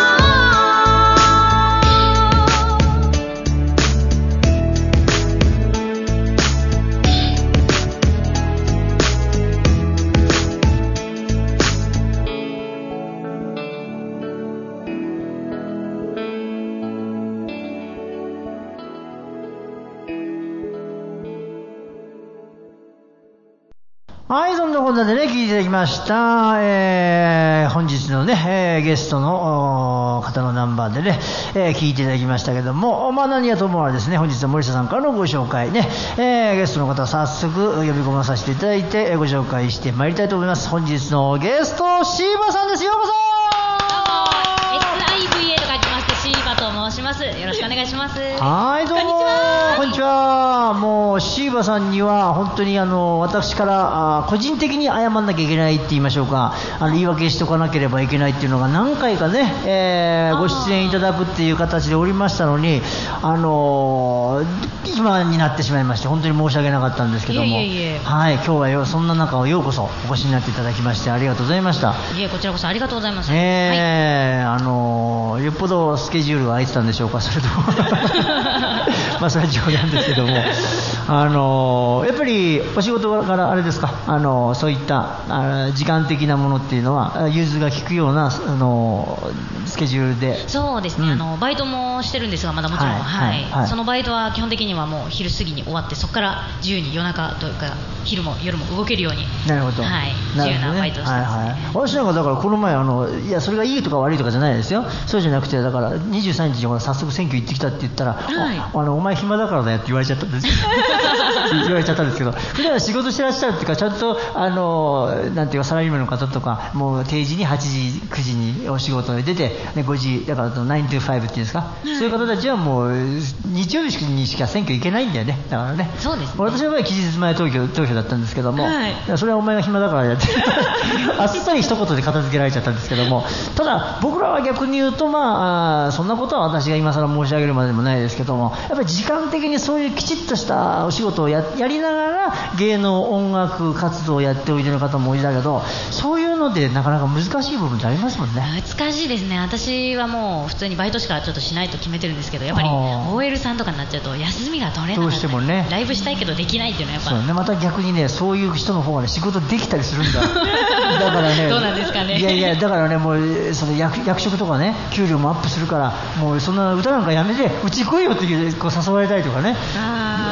はい、そんなことでね、聞いていただきました。えー、本日のね、えー、ゲストの方のナンバーでね、えー、聞いていただきましたけども、まあ何はともあれですね、本日は森下さんからのご紹介ね、えー、ゲストの方早速呼び込まさせていただいて、ご紹介してまいりたいと思います。本日のゲスト、シーバさんです。ようこそ。 エスアイブイエー と書きましてシーバと申します。よろしくお願いします。 はい、どうも。こんにちは。もうシーバさんには本当にあの私からあ個人的に謝んなきゃいけないって言いましょうか、あの言い訳しておかなければいけないっていうのが何回かね、えー、ご出演いただくっていう形でおりましたのに、あのー、今になってしまいまして本当に申し訳なかったんですけども、 いえいえいえ、 はい、今日はよそんな中をようこそお越しになっていただきましてありがとうございました。 いえ、こちらこそありがとうございます。 えーはい、あのー、よっぽどスケジュールが空いてたんでしょうか、それともまあそれは冗談ですけども、あのー、やっぱりお仕事からあれですか、あのー、そういったあ時間的なものっていうのは融通が利くような、あのー、スケジュールで。 そうですね、うん、あのバイトもしてるんですがまだもちろん、はいはいはい、 そのバイトは基本的にはもう昼過ぎに終わって、そこから自由に夜中というか昼も夜も動けるように、 なるほど、 はい、自由なバイトをしてますね。はいはい、 私なんかだからこの前あのいやそれがいいとか悪いとかじゃないですよ。そうじゃなくて、だからにじゅうさんにちに早速選挙行ってきたって言ったら、はい、あのお前暇だからだよって言われちゃったんです言われちゃったんですけど、普段仕事してらっしゃるっていうか、ちゃんとあのなんていうかサラリーマンの方とかもう定時にはちじくじにお仕事に出て、ね、ごじだからナイントゥファイブっていうんですか、はい、そういう方たちはもう日曜日にしか選挙行けないんだよね。だからね、 そうですね、 私の場合は期日前投票、投票だったんですけども、はい、それはお前が暇だからやってあっさり一言で片付けられちゃったんですけども、ただ僕らは逆に言うと、まあ、そんなことは私が今更申し上げるまでもないですけども、やっぱり時間的にそういうきちっとしたお仕事を や, やりながら芸能音楽活動をやっておいてる方も多いだけど、そういうのでなかなか難しい部分ってありますもんね。 難しいですね。私はもう普通にバイトしかちょっとしないと決めてるんですけど、やっぱり オーエル さんとかになっちゃうと休みが取れなかったり、どうしてもね、ライブしたいけどできないっていうのはやっぱそう、ね、また逆にね、そういう人の方が、ね、仕事できたりするんだだからね、 どうなんですかね。 いやいや、だからね、もうその 役, 役職とかね、給料もアップするから、もうそんな歌なんかやめてうち来いよってこう誘われたりとかね、あ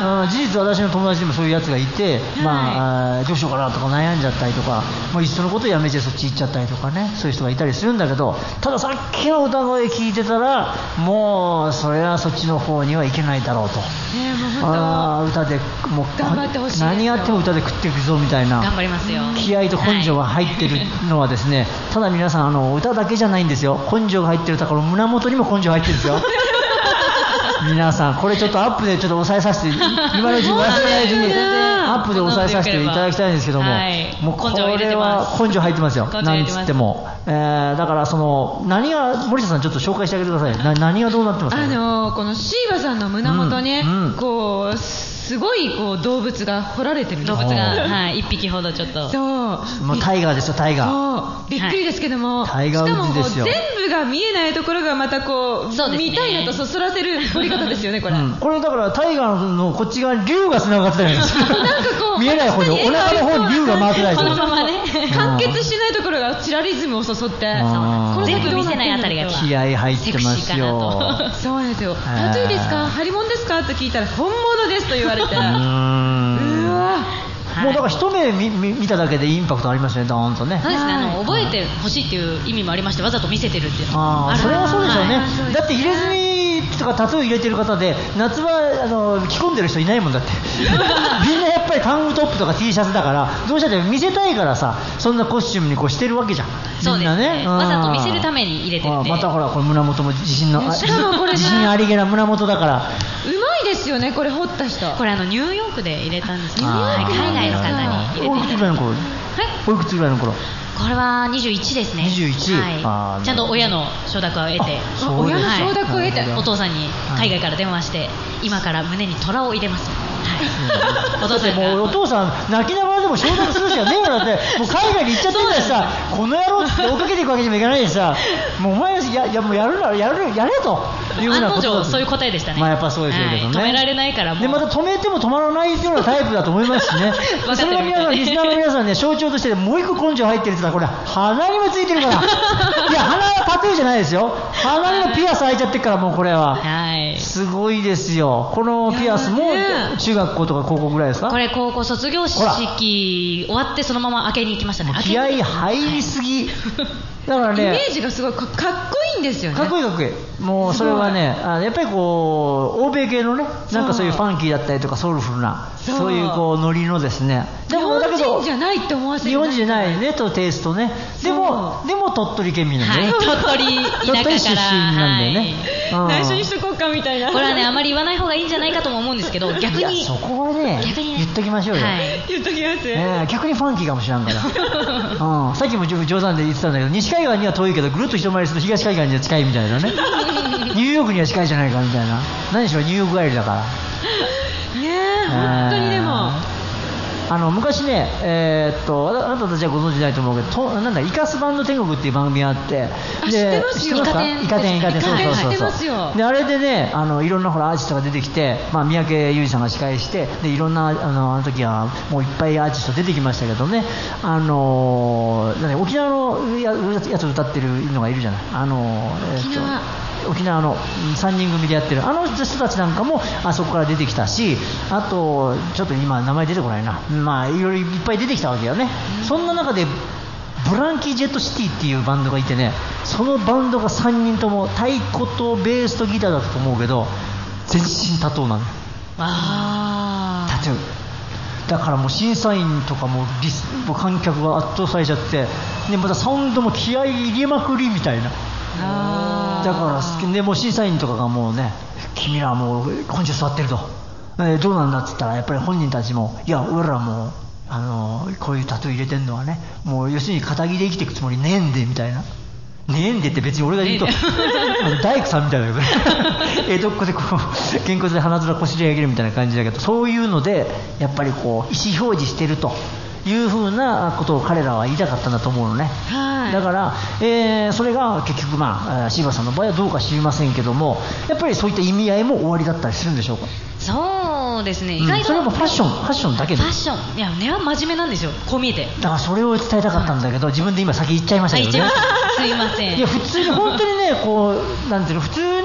事実私の友達でもそういうやつがいて、まあ、どうしようかなとか悩んじゃったりとか、もういっそのことをやめてそっち行っちゃったりとかね、そういう人がいたりするんだけど、たださっきの歌声聞いてたらもうそれはそっちの方にはいけないだろうと、 えー、もうあ歌でもう頑張ってほしいですよ。 何やっても歌で食っていくぞみたいな頑張りますよ。 気合と根性が入ってるのはですね、はい、ただ皆さんあの歌だけじゃないんですよ。根性が入ってるだから胸元にも根性入ってるんですよ皆さんこれちょっとアップでちょっと抑えさせて、今のうちに忘れないうちにアップで抑えさせていただきたいんですけども、はい、もうこれは根性入ってますよ、なんつっても、えー、だからその何が、森下さんちょっと紹介してあげてください。な何がどうなってますか、ね、 あのー、このシーバさんの胸元ね、うんうん、こうすごいこう動物が掘られてるんです。 動物が、はい、いっぴきほどちょっと、 そうもうタイガーですよ、タイガー。 そうびっくりですけども、 はい、タイガーウッズですよ。 しかもこう全部が見えないところがまたこう、 そうですね、 見たいのとそそらせる掘り方ですよねこれ、うん、 これだからタイガーのこっち側に竜が繋がってたんですなんかこう見えない方にお腹の方に竜が回ってないですよ。 このままね完結してないところがチラリズムをそそって、 そう全部見せないあたりが気合入ってますよ。 そうですよ。タトゥーですか、張り物ですかと聞いたら本物ですと言われて、うーわもうだから一目 見, 見ただけでインパクトありますね、ドーンとね。 そうですね、あの覚えてほしいっていう意味もありまして、わざと見せてるっていうのもある。 それはそうでしょうね、 はい、 だって入れ墨とかタトゥー入れてる方で夏場あの着込んでる人いないもんだってみんなやっぱりタンクトップとか T シャツだから、どうしたって見せたいからさ、そんなコスチュームにこうしてるわけじゃん、みんなね。 そうですね、わざと見せるために入れてるんで。 またほらこれ胸元も自信のしかもこれ、ね、 自信ありげな胸元だから、 うまいですよねこれ彫った人。 これあのニューヨークで入れたんですけど、はい、海外の方に入れておいくつぐらいの頃、はい、おいくつぐらいの頃。 これはにじゅういちですね。 にじゅういち、 はい、ちゃんと親の承諾を得て、 親の承諾を得て、 はい、お父さんに海外から電話して、今から胸に虎を入れます、はい、お父さんもうお父さん泣きながらでも承諾するしかねえからって、もう海外に行っちゃってるからさ、この野郎って追っかけていくわけにもいかないしさ、もうお前ややもうやるならやるやれというふうなことだ。 そういう答えでしたね。 まあやっぱそうですけどね、 はい、止められないからもう。 でまた止めても止まらないようなタイプだと思いますしねそれが皆さんリスナーの皆さんね、象徴としてもう一個根性入ってるって言ったら、これ鼻にもついてるからいや鼻はタトゥーじゃないですよ、鼻にもピアス開いちゃってるから、もうこれは、はい、すごいですよ。このピアスも中学校とか高校ぐらいですか。 これ高校卒業式終わってそのまま開けに行きましたね。 気合入りすぎ、はいだからね、 イメージがすごい か, かっこいいんですよね。 かっこいいかっこいい。もうそれはね、あやっぱりこう欧米系のね、なんかそういうファンキーだったりとかソウルフルなそう、そういうこうノリのですね。 でもだけど日本人じゃないって思わせる。 日本人じゃないねとテイストね。でもでも鳥取県民なんでね。 はい、鳥取田舎から鳥取出身なんでね。 はい、内緒にしとこうかみたいな。 これはねあまり言わない方がいいんじゃないかとも思うんですけど、逆にそこはね逆にね言っときましょうよ。はい、 言っときます。 えー、逆にファンキーかもしれんから。うん、さっきも冗談で言ってたんだけど、西海岸には遠いけどぐるっと一回りすると東海岸には近いみたいなねニューヨークには近いじゃないかみたいな、何しろニューヨーク帰りだからねえ、本当にでもあの昔ね、えー、っとあなたたちはご存知ないと思うけど、となんだイカスバンド天国っていう番組があって、 あ、知ってますよ。 イカ天イカ天イカ天そうそうそうそう。であれでね、あのいろんなほらアーティストが出てきて、まあ三宅裕司さんが司会して、でいろんなあのあの時はもういっぱいアーティスト出てきましたけどね、あのなんか沖縄のや, やつを歌ってるのがいるじゃない。あの沖縄。 えー沖縄のさんにん組でやってるあの人たちなんかもあそこから出てきたし、あとちょっと今名前出てこないな、まあいろいろいっぱい出てきたわけよね、うん、そんな中でブランキー・ジェット・シティっていうバンドがいてね、そのバンドがさんにんとも太鼓とベースとギターだったと思うけど全身タトゥーなの。 あタトゥーだからもう審査員とかもリス観客が圧倒されちゃって、でまたサウンドも気合い入れまくりみたいな。あだからでも審査員とかがもうね、君らはもう根性座ってると、えー、どうなんだって言ったらやっぱり本人たちもいや俺らもあのこういうタトゥー入れてるのはね、もう要するに堅気で生きていくつもりねえんでみたいな。ねえんでって別に俺が言うと大工さんみたいだけど江戸っ子でこうげんこつで鼻面こしり上げるみたいな感じだけど、そういうのでやっぱりこう意思表示してるというふうなことを彼らは言いたかったんだと思うのね、はい、だから、えー、それが結局まあ椎葉さんの場合はどうか知りませんけども、やっぱりそういった意味合いも終わりだったりするんでしょうか。 そうですね、 意外と、うん、それもファッションファッションだけでファッションいや根は真面目なんですよ、こう見えて。 だからそれを伝えたかったんだけど、自分で今先言っちゃいましたけどね。 すいません。 いや普通に本当にねこうなんていうの、普通に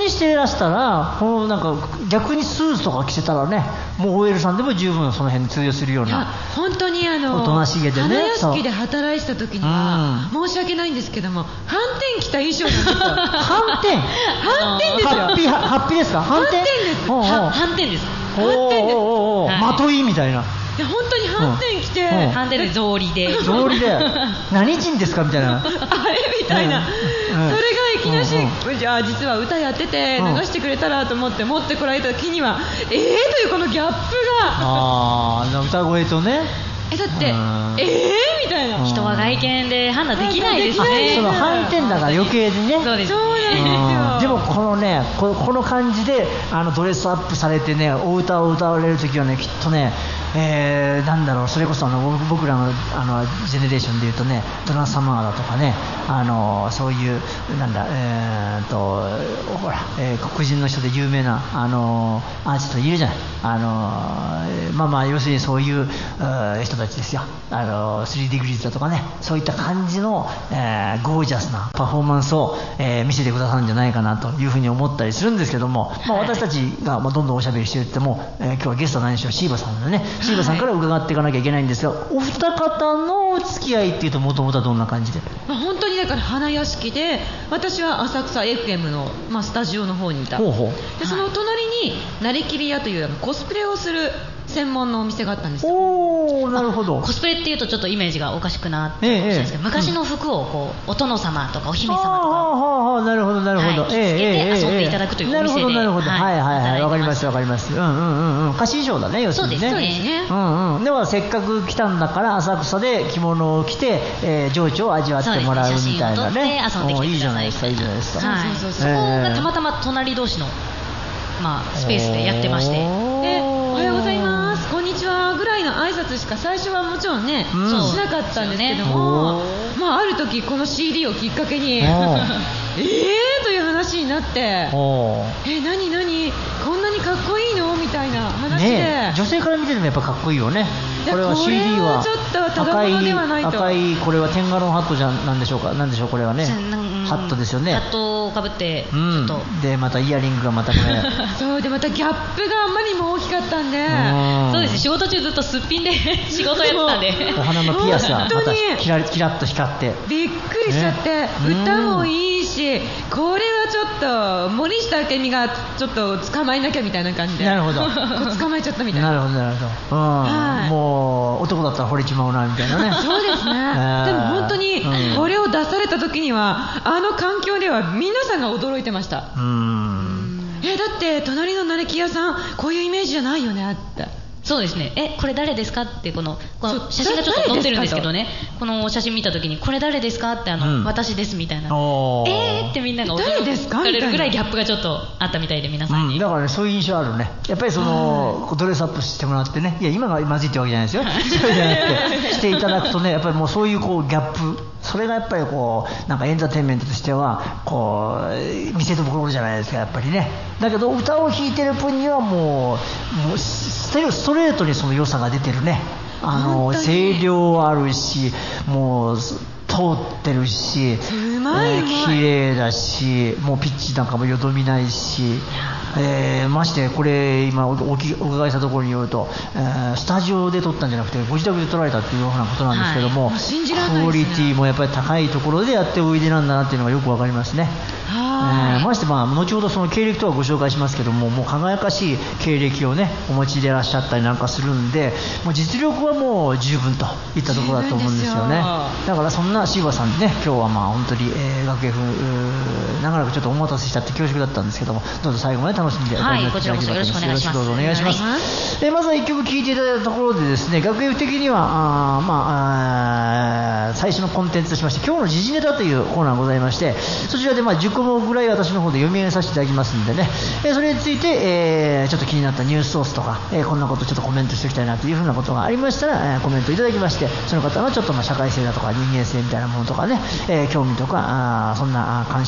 にしてらしたらこのなんか逆にスーツとか着てたらねもう オーエル さんでも十分その辺に通用するような本当にあのおとなしげでね花屋敷で働いてた時には、うん、申し訳ないんですけども反転着た衣装なんですよ反転反転ですよハッピーハッピーですか反転です反転です反転ですおーまといみたいな。 いや本当に反転着て、うん、 反転で草履で草履で何人ですかみたいなあれみたいな、うん、それがいきなり、うん、じゃあ実は歌やってて流してくれたらと思って持ってこられた時にはえーというこのギャップがああ歌声とねえだってえーみたいな人は外見で判断できないですね。 その反転だから余計にねそうです。 そうなんですよ。 でもこのねここの感じであのドレスアップされてねお歌を歌われる時はねきっとねえー、なんだろうそれこそあの僕らのあのジェネレーションでいうとねドナ・サマーだとかねあのそういうなんだえー、っとほら、えー、黒人の人で有名なあのアーティストいるじゃないあのまあまあ要するにそういう人たちですよあのスリーディグリーズだとかねそういった感じの、えー、ゴージャスなパフォーマンスを、えー、見せてくださるんじゃないかなというふうに思ったりするんですけども、まあ、私たちが、まあ、どんどんおしゃべりしていっても、えー、今日はゲストは何でしょうシーバさんでねシーバさんから伺っていかなきゃいけないんですが、お二方のお付き合いっていうともともとはどんな感じで、 まあ、本当にだから花屋敷で私は浅草 エフエム の、まあ、スタジオの方にいたほうほうでその隣になりきり屋というコスプレをする専門のお店があったんですよ。 おーなるほど。 コスプレっていうとちょっとイメージがおかしくなってるかもしれないですけど、ええ、昔の服をこうお殿様とかお姫様とかああなるほどなるほど、 はい、着付けで遊んでいただくというお店で、 なるほどなるほど、はいはいはいわかりますわかります。うんうんうんうん貸し衣装だね要するにね。 そうですね。 うんうん。でもせっかく来たんだから浅草で着物を着て、えー、情緒を味わってもらうみたいなね。 そうですね。写真を撮って遊んできてください。 いいじゃないですかいいじゃないですか。 はい。そうそうそう。そこがたまたま隣同士のまあスペースでやってまして。 でおはようございます。こんにちはぐらいの挨拶しか最初はもちろんね、うん、しなかったんですけども、まあ、ある時この シーディー をきっかけにえーという話になってえ何何こんなにかっこいいのみたいな話で、 ね、女性から見ててもやっぱかっこいいよね。これは シーディー はちょっとただものではないと赤いこれはテンガロンハットじゃなんでしょうかなんでしょうこれはねハットですよね。 ハットをかぶってちょっと、うん、でまたイヤリングがまたこれそうでまたギャップがあまりにも大きかったんでそうですね仕事中ずっとすっぴんで仕事やってたんでお花のピアスがまたキラキラっと光ってびっくりしちゃって、ね、歌もいいしこれはちょっと森下明美がちょっと捕まえなきゃみたいな感じでなるほど捕まえちゃったみたいななるほどなるほど、うんはい、もう男だったら惚れちまうなみたいなねそうですね、えー、でも本当にこれを出された時にはあの環境では皆さんが驚いてました。 うんえだって隣の成木屋さんこういうイメージじゃないよねってそうですねえこれ誰ですかってこのこの写真がちょっと載ってるんですけどねこの写真見た時にこれ誰ですかってあの、うん、私ですみたいなえーってみんなが驚かれるぐらいギャップがちょっとあったみたいで皆さんに、 うん、だからねそういう印象あるねやっぱりそのドレスアップしてもらってねいや今がまずいってわけじゃないですよそうじゃなくてしていただくとねやっぱりもうそういうこうギャップそれがやっぱりこうなんかエンターテインメントとしてはこう見せどころじゃないですかやっぱりねだけど歌を弾いてる分にはもう、もうストレートにその良さが出てるねあの声量あるしもう通ってるしうまい、えー、 綺麗だしもうピッチなんかもよどみないしえー、ましてこれ今お伺いしたところによると、えー、スタジオで撮ったんじゃなくてご自宅で撮られたっていうようなことなんですけども、 はい、信じられないですね、 クオリティもやっぱり高いところでやっておいでなんだなっていうのがよくわかりますね。えー、ましてまあ後ほどその経歴とはご紹介しますけどももう輝かしい経歴をねお持ちでいらっしゃったりなんかするんでもう実力はもう十分といったところだと思うんですよね。だからそんなシーバさんね今日はまあ本当に、えー、学芸風長らくちょっとお待たせしちゃって恐縮だったんですけどもどうぞ最後まで楽しんでいただきたいと思います。 よろしくお願いします。 よろしくどうぞお願いします。えー、まずはいっきょく聴いていただいたところでですね学芸的にはあまああ最初のコンテンツとしまして今日の時事ネタというコーナーがございましてそちらでまあじゅっこもぐらい私の方で読み上げさせていただきますんでね、えー、それについて、えー、ちょっと気になったニュースソースとか、えー、こんなことちょっとコメントしておきたいなというふうなことがありましたら、えー、コメントいただきましてその方のちょっとまあ社会性だとか人間性みたいなものとかね、えー、興味とかあそんな関心について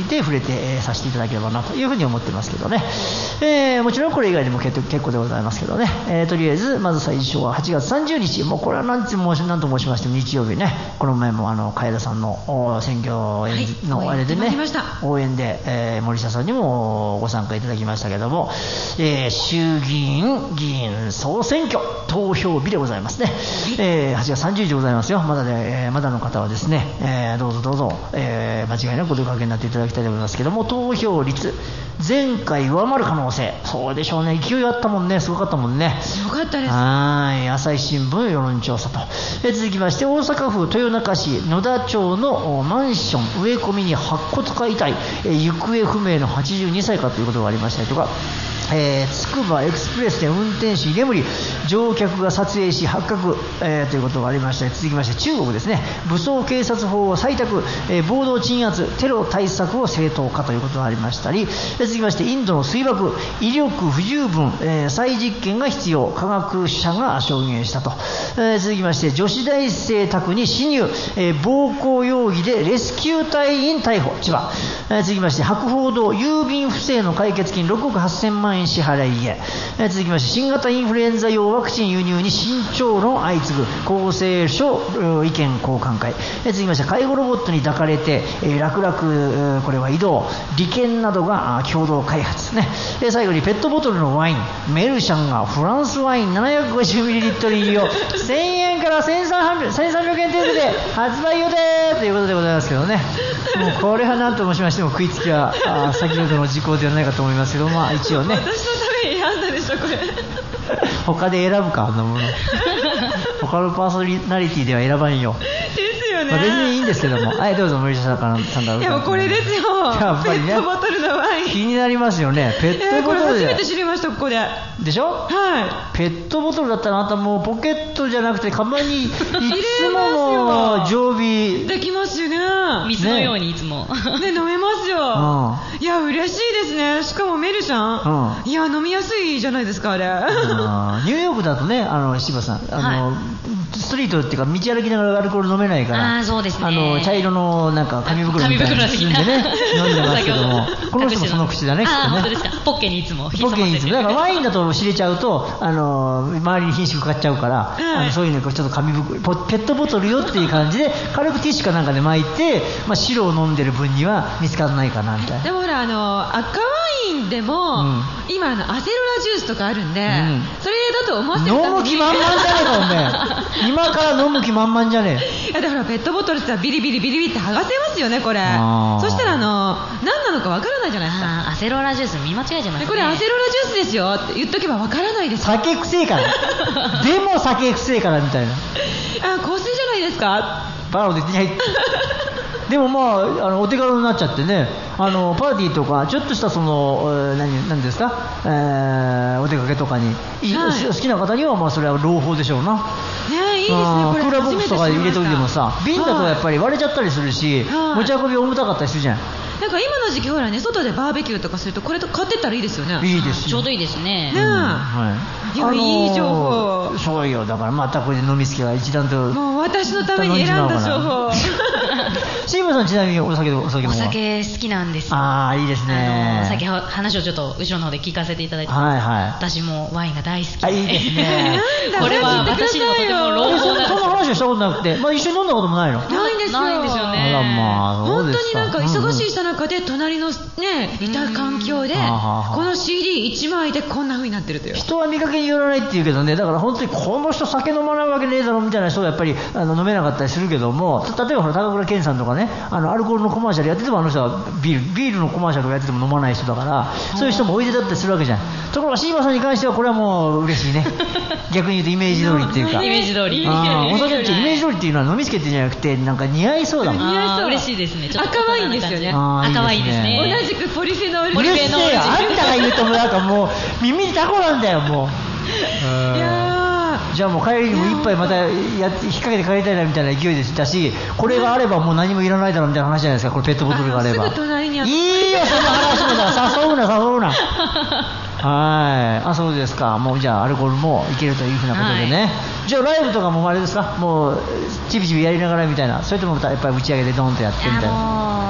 て触れて、えー、させていただければなというふうに思ってますけどね、えー、もちろんこれ以外でも結構でございますけどね、えー、とりあえずまず最初ははちがつさんじゅうにち、もうこれは何と申し、何と申しましても日曜日ね、この前もあの海田さんの選挙演のあれでね、はい、応援で、えー、森下さんにもご参加いただきましたけども、えー、衆議院議員総選挙投票日でございますね、えー、はちがつさんじゅうにちでございますよ。まだね、えー、まだの方はですね、えー、どうぞどうぞ、えー、間違いなくお出かけになっていただきたいと思いますけども、投票率前回上回る可能性、そうでしょうね、勢いあったもんね、すごかったもんね、 すごかったです。 はい、朝日新聞世論調査と、えー、続きまして大阪府豊中市野田町のマンション植え込みに白骨化遺体、えー、行方不明のはちじゅうにさいかということがありましたりとか、えー、つくばエクスプレスで運転手居眠り、乗客が撮影し発覚、えー、ということがありました。続きまして中国ですね、武装警察法を採択、えー、暴動鎮圧テロ対策を正当化ということがありましたり、えー、続きましてインドの水爆威力不十分、えー、再実験が必要、科学者が証言したと、えー、続きまして女子大生宅に侵入、えー、暴行容疑でレスキュー隊員逮捕、千葉、えー、続きまして博報堂郵便不正の解決金ろくおくはっせんまんえん支払いへ、えー、続きまして新型インフルエンザ用ワクチン輸入に慎重論相次ぐ、厚生省意見交換会、えー、続きまして介護ロボットに抱かれて、えー、楽々、えー、これは移動利権などが共同開発ね、えー、最後にペットボトルのワインメルシャンがフランスワイン ななひゃくごじゅうミリリットル 入りをせんえんからせんさんびゃくえん程度で発売予定ということでございますけどね、もうこれは何と申しましても食いつきは先ほどの事項ではないかと思いますけど、まあ一応ね、 私のために選んだでしょこれ他で選ぶか、あんなもの他のパーソナリティでは選ばんよですよね、 まあ、別にいいんですけども、はい、どうぞ森下さんから。 いやもうこれですよ、 やっぱりね、 ペットボトルのワイン気になりますよね、ペットボトルで、 これ初めて知りました、ここででしょ、 はい、 ペットボトルだったらあなたもうポケットじゃなくてカバンにいつもも常備できますよね、 水のようにいつも、 ね、飲めますよ、うん、いや嬉しいですね、しかもメルシャン、うん、いや飲みやすいじゃないですかあれ、あニューヨークだとね、あの柴さん、あの、はい、ストリートっていうか道歩きながらアルコール飲めないから、 あ、そうですね、 あの茶色のなんか紙袋みたいなの包んでね飲んでますけども、この人もその口だね、きっとね。 あ、本当ですか、ポッケにいつもポッケにいつもだからワインだと知れちゃうと、あの周りに品種かかっちゃうから、はい、あのそういうのちょっと紙袋ペットボトルよっていう感じで軽くティッシュかなんかで巻いて、まあ、白を飲んでる分には見つからないかなみたいな。 でもほらあの赤ワインでも、うん、今あのアセロラジュースとかあるんで、うん、それだと思ってたのに飲む気満々じゃねえかおめえ今から飲む気満々じゃねえ。いやだからペットボトルってビリビリビリビリって剥がせますよねこれ。そしたらあの何なのかわからないじゃないですか。 アセロラジュース見間違えちゃいましたね。 これアセロラジュースですよって言っとけばわからないです。 酒くせえからでも酒くせえからみたいなあ、香水じゃないですか。 バロで入でもまあ、あのお手軽になっちゃってね、あのパーティーとかちょっとしたその、えー、何, 何ですか、えー、お出かけとかに、はい、好きな方にはまあそれは朗報でしょうな。 ね、いいですね。これクーラーボックスとか入れといてもさ、瓶だとやっぱり割れちゃったりするし、はい、持ち運び重たかったりするじゃん。 なんか今の時期ほらね、外でバーベキューとかするとこれと買ってったらいいですよね。 いいですよ、 ちょうどいいですね。 ね、うん、はい。いや、あのー、いい情報。 そうよ、だからまたこれで飲みつけが一段ともう私のために選んだ情報シーマさんちなみにお酒お酒もお酒好きなんですよ。 ああ、いいですね。 あの先ほど話をちょっと後ろの方で聞かせていただいて、 はいはい、 私もワインが大好きで。 あ、いいですねこれは私にもとても朗報なんです。 そんな話をしたことなくて、まあ、一緒に飲んだこともないの。 ないんですよ。 ないんですよね。 あら、まあ、 本当になんか忙しいさなかで隣のね、いた環境でこの シーディーいち 枚でこんな風になってるという。 人は見かけによらないっていうけどね、だから本当にこの人酒飲まないわけねえだろみたいな人がやっぱりあの飲めなかったりするけども、例えば高倉健さんとかね、あのアルコールのコマーシャルやっててもあの人はビールビールのコマーシャルをやってても飲まない人だから、そういう人もおいでだったりするわけじゃん。ところがシーマさんに関してはこれはもう嬉しいね逆に言うとイメージ通りっていうかイメージ通り。 あ、お酒ってイメージ通りっていうのは飲みつけてじゃなくてなんか似合いそうだもん。 似合いそう。嬉しいですね。ちょっと赤ワインですよね。 赤ワインですね。 同じくポリフェノール。 ポリフェノール。あんたが言うともうなんかもう耳にタコなんだよもう。 いやじゃあもう帰りにも一杯またやって引っ掛けて帰りたいなみたいな勢いでしたし、これがあればもう何もいらないだろうみたいな話じゃないですか。これペットボトルがあれば。 すぐ隣にあって。 いいよその話もだから誘うな誘うなはい、あ、そうですか。もうじゃあアルコールもいけるというふうなことでね、はい、じゃあライブとかもあれですか、もうちびちびやりながらみたいな、それともやっぱり打ち上げでドンとやってみたいな。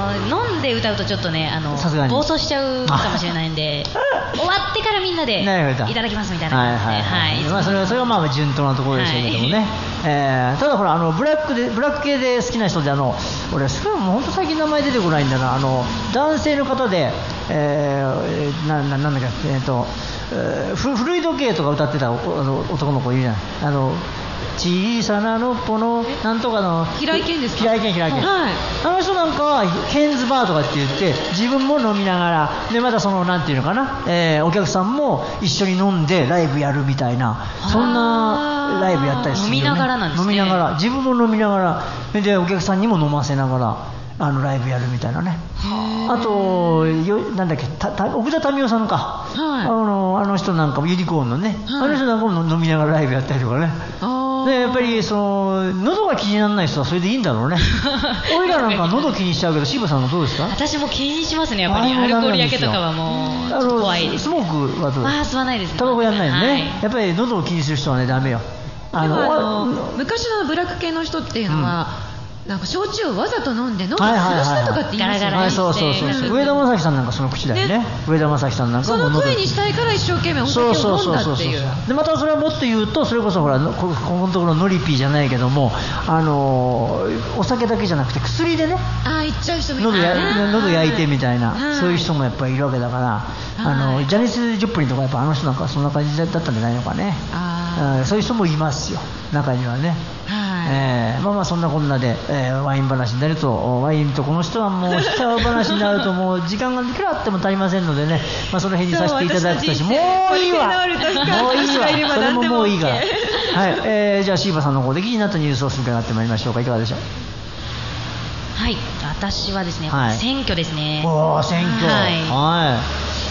の飲んで歌うとちょっとねあのさすがに暴走しちゃうかもしれないんで終わってからみんなでいただきますみたいな感じで、 はいはいはい、まあ、それはそれはまあ順当なところでしょうけどもね、はい、えー、ただほらあのブラックでブラック系で好きな人であの俺すごいもう本当最近名前出てこないんだな、あの男性の方で、えー、な, な, なんだっけ、えーとえー、古い時計とか歌ってたあの男の子いるじゃない、あの小さなのっぽのなんとかの平井堅ですか。 平井堅平井堅、はい、あの人なんかはケンズバーとかって言って自分も飲みながらでまたそのなんていうのかな、えー、お客さんも一緒に飲んでライブやるみたいな、そんなライブやったりするよね。 飲みながらなんですね。 飲みながら自分も飲みながらでお客さんにも飲ませながらあのライブやるみたいなね。あとよなんだっけたた奥田民生さんか、はい、あのあの人なんかもユニコーンのね、はい、あの人なんかも飲みながらライブやったりとかね。でやっぱりその喉が気にならない人はそれでいいんだろうね。おいらなんか喉気にしちゃうけど柴さんはどうですか。 私も気にしますねやっぱり。アルコール焼けとかはもうちょっと怖いです、ね、 スモークはどうですか。 あ吸わないですね。 タバコやんないよね、 はい、 やっぱり喉を気にする人はねダメよ。 あのあの昔のブラック系の人っていうのは、うん、なんか焼酎をわざと飲んで喉を潰したとかって言いますよね。 はいそうそうそうそう、上田正樹さんなんかその口だよね。ね、上田正樹さんなんかもその声にしたいから一生懸命お酒を飲んだっていう。 でまたそれはもっと言うとそれこそほらこここのところノリピーじゃないけども、あのー、お酒だけじゃなくて薬でね、 あいっちゃう人もいる、 喉や喉焼いてみたいな、そういう人もやっぱりいるわけだから、あのジャニス・ジョプリンとかやっぱあの人なんかそんな感じだったんじゃないのかね。あそういう人もいますよ中にはね。えー、まあまあそんなこんなで、えー、ワイン話になるとワインとこの人はもうしちゃう話になるともう時間がいくらあっても足りませんのでね、まあ、その辺にさせていただくとしてもういいわもういいわそれももういいから、はい、えー、じゃあシーバさんの方で気になったニュースをするかなってまいりましょうか。いかがでしょう。 はい、私はですね、はい、選挙ですね。 おー選挙、はい、はい、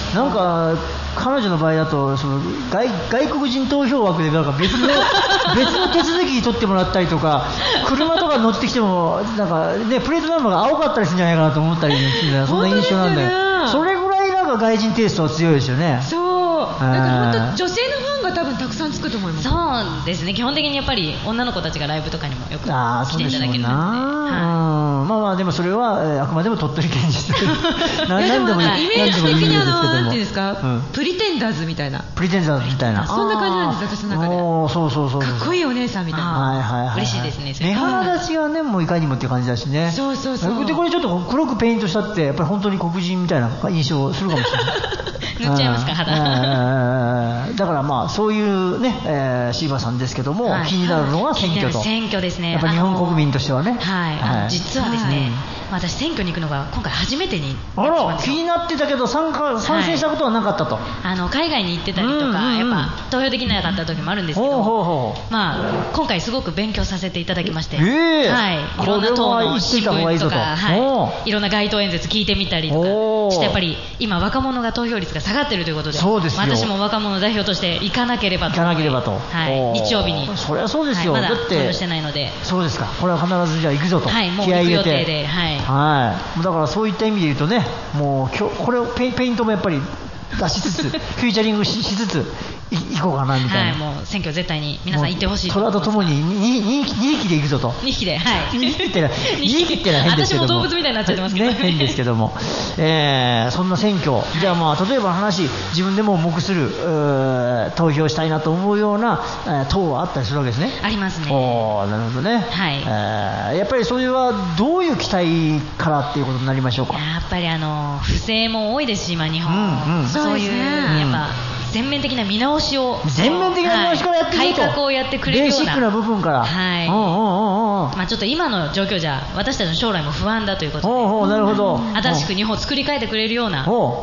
なんか彼女の場合だとその 外, 外国人投票枠でなんか別の別の手続き取ってもらったりとか車とか乗ってきてもなんか、ね、プレートナンバーが青かったりするんじゃないかなと思ったりするそんな印象なんだよ。それぐらいなんか外人テイストは強いですよね。 そうだから本当女性のファンが多分たくさんつくと思います。 そうですね、基本的にやっぱり女の子たちがライブとかにもよく来ていただけるんですね。あ、 はい、まあまあでもそれは、えー、あくまでも鳥取県です何でもいいイメージ的にあのなんていうんですか、うん、プリテンダーズみたいなプリテンダーズみたいなそんな感じなんです私の中で。 おそうそうそうそうかっこいいお姉さんみたいな、 はいはいはい、 嬉しいですね。 目鼻立ちがねもういかにもっていう感じだしね。 そうそうそう。 でこれちょっと黒くペイントしたってやっぱり本当に黒人みたいな印象するかもしれない塗っちゃいますか肌だからまあそういうね、えー、シーバさんですけども、はい、気になるのは選挙と。 選挙ですね。 やっぱ日本国民としてはね、 はい、はい、実はですね、はい、私選挙に行くのが今回初めてに。 あら気になってたけど参加参戦したことはなかったと、はい、 あの海外に行ってたりとか、うんうんうん、やっぱ投票できなかった時もあるんですけど、ほうほうほう、まあ、今回すごく勉強させていただきまして、えーはい、いろんな党の新聞とか、はい、いろんな街頭演説聞いてみたりとかして、やっぱり今若者が投票率が下がっているということで、そうですよ、私も若者代表として行かなければと、行かなければと、はい、日曜日に、 それはそうですよ、 はい、まだだって投票してないので。 そうですか、これは必ずじゃあ行くぞと、 はい、もう行く予定で、はい、 はい、だからそういった意味で言うとね、もう今日これをペイ、ペイントもやっぱり出しつつフューチャリング し, しつついこうかなみたいな、 はい、もう選挙絶対に皆さん行ってほしいと思います。 虎とともに に, に, に匹で行くぞと。 に匹で、はい、 に匹ってのは変ですけども、 私も動物みたいになっちゃってますけどね、 変ですけども、えー、そんな選挙、じゃあまあ例えば話、自分でも目する投票したいなと思うような党はあったりするわけですね。 ありますね。 おー、なるほどね、はい、えー、やっぱりそれはどういう期待からっていうことになりましょうか。 やっぱりあの不正も多いですし、今日本、うんうん、そういう、ね、やっぱ全面的な見直しを、 全面的な見直しからやってくると、 改革をやってくれるようなベーシックな部分から、はい、おうおうおう、 まあ、ちょっと今の状況じゃ私たちの将来も不安だということで、 おうおう、なるほど、 新しく日本を作り変えてくれるような、はい、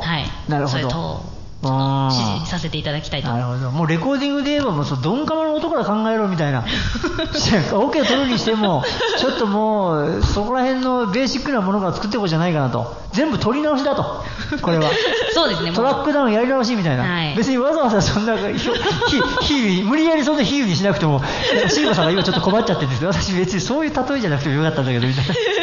なるほど、 そういう党支持させていただきたいと。 なるほど、もうレコーディングで言えばもうそのドンカマの音から考えろみたいなオケ取るにしてもちょっともうそこら辺のベーシックなものから作っていこうじゃないかなと、全部取り直しだと、これはそうですね、 トラックダウンやり直しみたいな、はい、別にわざわざそんな比喩無理やりそんな比喩にしなくても、シーバさんが今ちょっと困っちゃってるんですけど、私別にそういう例えじゃなくてもよかったんだけどみたいな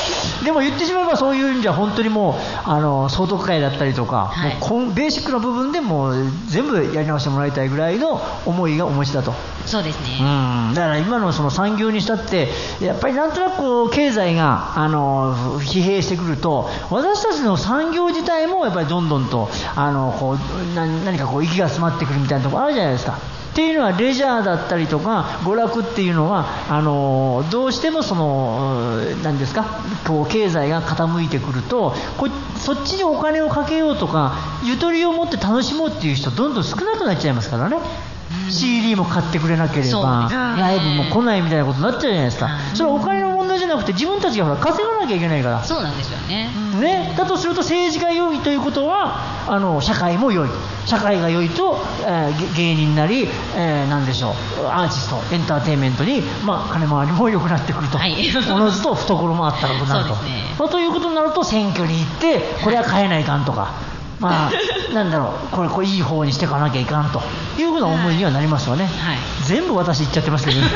でも言ってしまえばそういう意味じゃ本当にもうあの総督会だったりとか、 はい、 もうこんベーシックな部分でもう全部やり直してもらいたいぐらいの思いがお持ちだと。 そうですね。 うんだから今のその産業にしたってやっぱりなんとなくこう経済があの疲弊してくると私たちの産業自体もやっぱりどんどんとあのこうな何かこう息が詰まってくるみたいなところあるじゃないですか。っていうのはレジャーだったりとか娯楽っていうのはあのどうしてもその何ですかこう経済が傾いてくるとこそっちにお金をかけようとかゆとりを持って楽しもうっていう人どんどん少なくなっちゃいますからね。シーディー も買ってくれなければ、ね、ライブも来ないみたいなことになっちゃうじゃないですか。それはお金の問題じゃなくて自分たちがほら稼がなきゃいけないから。 そうなんですよね。 ねだとすると政治が良いということはあの社会も良い。社会が良いと、えー、芸人なり、えー、なんでしょうアーティストエンターテインメントに、まあ、金回りも良くなってくると、はい、おのずと懐もあったらくなると。そうですね。まあ、ということになると選挙に行ってこれは変えないかんとかまあ、なんだろうこれこれいい方にしていかなきゃいかんというふうな思いにはなりますよね、はい、全部私言っちゃってますけどね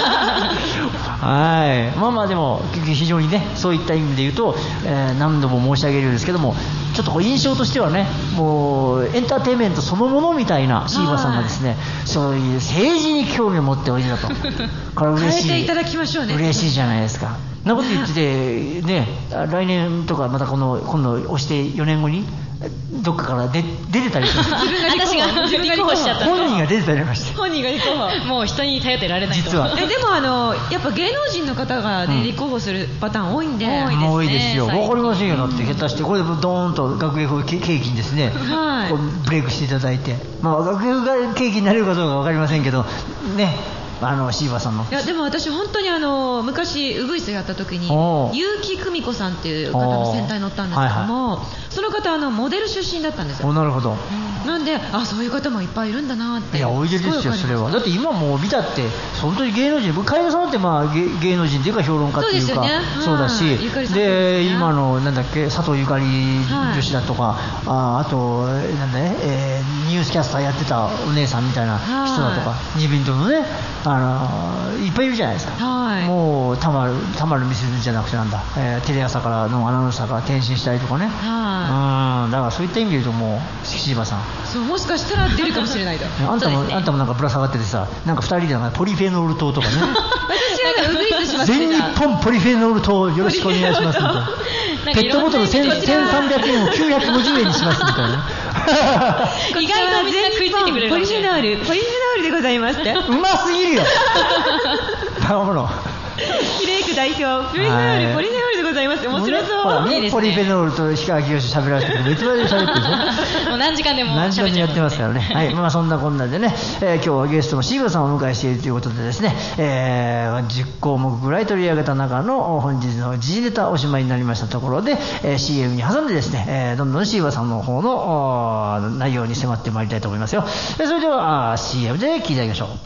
はいまあまあでも非常にねそういった意味で言うと、えー、何度も申し上げるんですけどもちょっとこう印象としてはねもうエンターテインメントそのものみたいなシーバさんがですねそういう政治に興味を持っておいでだとこれ嬉しい変えていただきましょうね。 嬉しいじゃないですか。なこと言っててね来年とかまたこの今度押してよねんごにどっかから出出てたりする私が立候補しちゃった。 本人が出てたりまして本人が立候補もう人に頼ってられないと実はえでもあのやっぱ芸能人の方が、ねうん、立候補するパターン多いんで多いですよ。分かりませんよだって下手してこれでドーンと学芸風景気にですね、はい、こうブレイクしていただいてまあ学芸風景気になれるかどうか分かりませんけどねあのシーバさんのいやでも私本当にあの昔ウグイスやった時に結城久美子さんっていう方の戦隊に乗ったんですけども、はいはい、その方あのモデル出身だったんですよ。 なるほど。 なんであそういう方もいっぱいいるんだなって。 いやおいでですよそれは。だって今もう見たって本当に芸能人海野さんだってまあ 芸, 芸能人っていうか評論家っていうか そうですよね、そうだし、はい、で、ね、今のなんだっけ佐藤ゆかり女子だとか、はい、あ, あとなんだね、えー、ニュースキャスターやってたお姉さんみたいな人だとか、はい、自民党のねあのいっぱいいるじゃないですか、はい、もうたまるたまるみすずじゃなくてなんだ、えー、テレ朝からのアナウンサーから転身したりとかね、はい、うんだからそういった意味で言うともうシーバさんそうもしかしたら出るかもしれないとあんたも、ね、あんたもなんかぶら下がっててさなんかふたりでなんかポリフェノール糖とかね私はウグイスします全日本ポリフェノール糖よろしくお願いしますみたいなペットボトルせんさんびゃくえんをきゅうひゃくごじゅうえんにしますみたいな意外とみんな食いついてくれるポリフェノールポリフェノールでございますってうますぎるよバカ者キレイク代表ポリフェノールポリフェノールでございます面白そういいですね。ポリフェノールと氷川きよし喋らせてくれていつまで喋ってるんですねもう何時間でも何時間でもやってますからねはいまあそんなこんなでね、えー、今日はゲストのシーバさんをお迎えしているということでですね、えー、じゅっこうもくぐらい取り上げた中の本日の時事ネタおしまいになりましたところで、えー、シーエム に挟んでですね、えー、どんどんシーバさんの方の内容に迫ってまいりたいと思いますよ。それでは シーエム で聞いていただきましょう。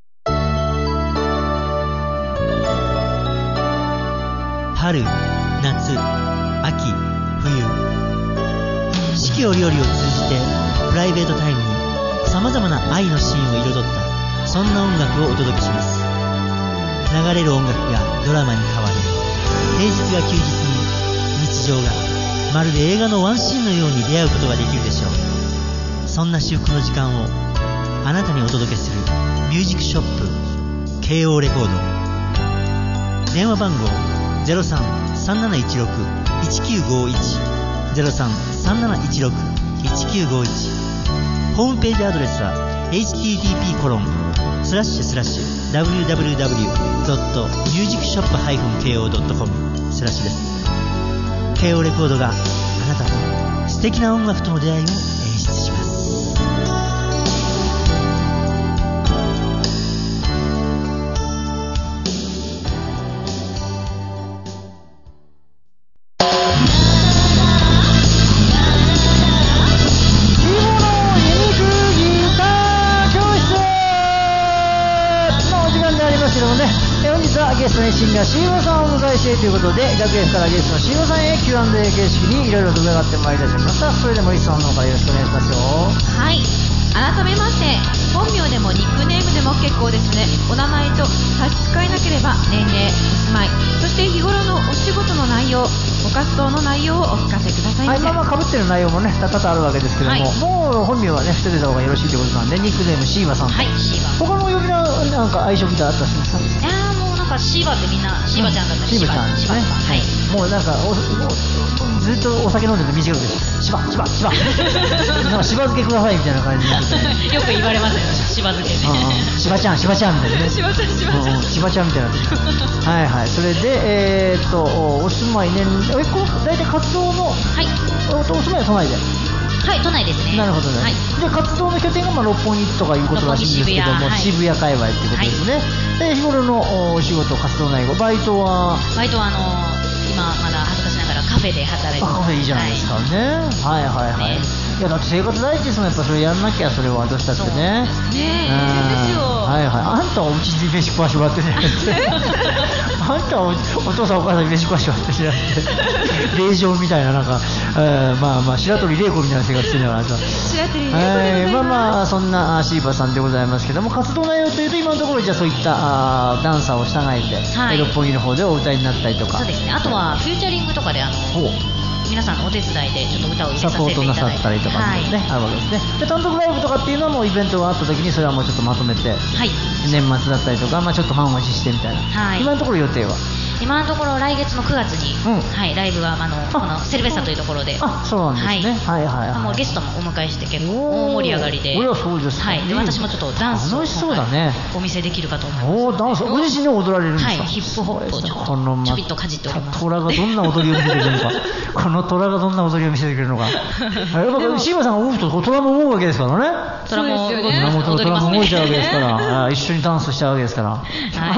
春、夏、秋、冬四季折々を通じてプライベートタイムにさまざまな愛のシーンを彩ったそんな音楽をお届けします。流れる音楽がドラマに変わり平日が休日に日常がまるで映画のワンシーンのように出会うことができるでしょう。そんな至福の時間をあなたにお届けするミュージックショップ ケーオー レコード電話番号ゼロさん さんなないちろく いちきゅうごいち ゼロさん さんなないちろく いちきゅうごいち ホームページアドレスは エイチティーティーピー コロンスラッシュスラッシュ ダブリューダブリューダブリュー ドット ミュージックショップ ケーオー ドット コム スラッシュです。 ケーオー レコードがあなたと素敵な音楽との出会いを演出します。 シンガーシーバさんをお迎えしているということで楽屋からゲストのシーバさんへ キューアンドエー 形式にいろいろと伺ってまいりたしました。それでもリスさんの方からよろしくお願いしますよ。 はい改めまして本名でもニックネームでも結構ですので、お名前と差し支えなければ年齢、お住まい、そして日頃のお仕事の内容、ご活動の内容をお聞かせくださいませ。 はい、まあまあ被ってる内容もね多々あるわけですけども、はい、もう本名はね捨ててた方がよろしいということなんで、ニックネームシーバさんと、はい、シーバ。他の呼び名なんか相性みたいなのあったりしますか？ いやーもうなんかシーバってみんなシーバちゃんだったり、 シーバちゃんですね。はい。もうなんかおおずっとお酒飲んでて短くです。シバシバシバ。なんかシバ漬けくださいみたいな感じになってて。 よく言われますよね。シバ漬けね。 シバちゃんシバちゃんみたいなね。 シバちゃんシバちゃん。 シバちゃんみたいな。はいはい。それでえー、っとお住まい年えこの大体活動のはいお住まいは都内で。 はい、都内ですね。 なるほどね。はい、で活動の拠点がまあ六本木とかいうことらしいんですけども、渋谷界隈っていうことですね。はい、で日頃のお仕事活動内容、バイトはバイトはあのー、今まだ恥ずかしながらカフェで働いてます。 カフェいいじゃないですかね。はいはいはい。ね、いやだって生活第一ですもん、やっぱそれやんなきゃ、それはどうしたってね。 ねえ、ですよ。 はいはい。あんたはうちに飯食わしてもらってるじゃないですか。あんたは お, お父さんお母さんに飯食わしてもらってるじゃなくて、令嬢みたいななんか、えー、まあまあ白鳥玲子みたいな生活してるんだからさ。 白鳥玲子はい、まあまあそんなシーバさんでございますけども、活動内容というと今のところじゃあそういったあダンサーを従えて、はい、六本木の方でお歌いになったりとか。 そうですね。あとはフューチャリングとかであの。皆さんのお手伝いでちょっと歌を入れさせていただいて、サポートなさったりとかですね、はい、あるわけですね。で単独ライブとかっていうのはもうイベントがあった時にそれはもうちょっとまとめて、はい、年末だったりとか、まあ、ちょっと満を持してみたいな、はい、今のところ予定は今のところ来月のくがつに、うん、はい、ライブはあのこのセルベッサというところで、 あ、そうなんですね、はい、はいはいはい、 もうゲストもお迎えして結構大盛り上がりで、 おやそうですか、 はい、で私もちょっとダンスを楽しそうだね、 お見せできるかと思います。 おダンスご自身で踊られるんですか？ はい、ヒップホップをちょっとちょびっとかじっております。 虎がどんな踊りを見せてくれるのかこの虎がどんな踊りを見せてくれるのかシーバさんが思うと虎も思うわけですからね。 虎も踊りますね。虎も動いちゃうわけですから一緒にダンスしちゃうわけですから、はい、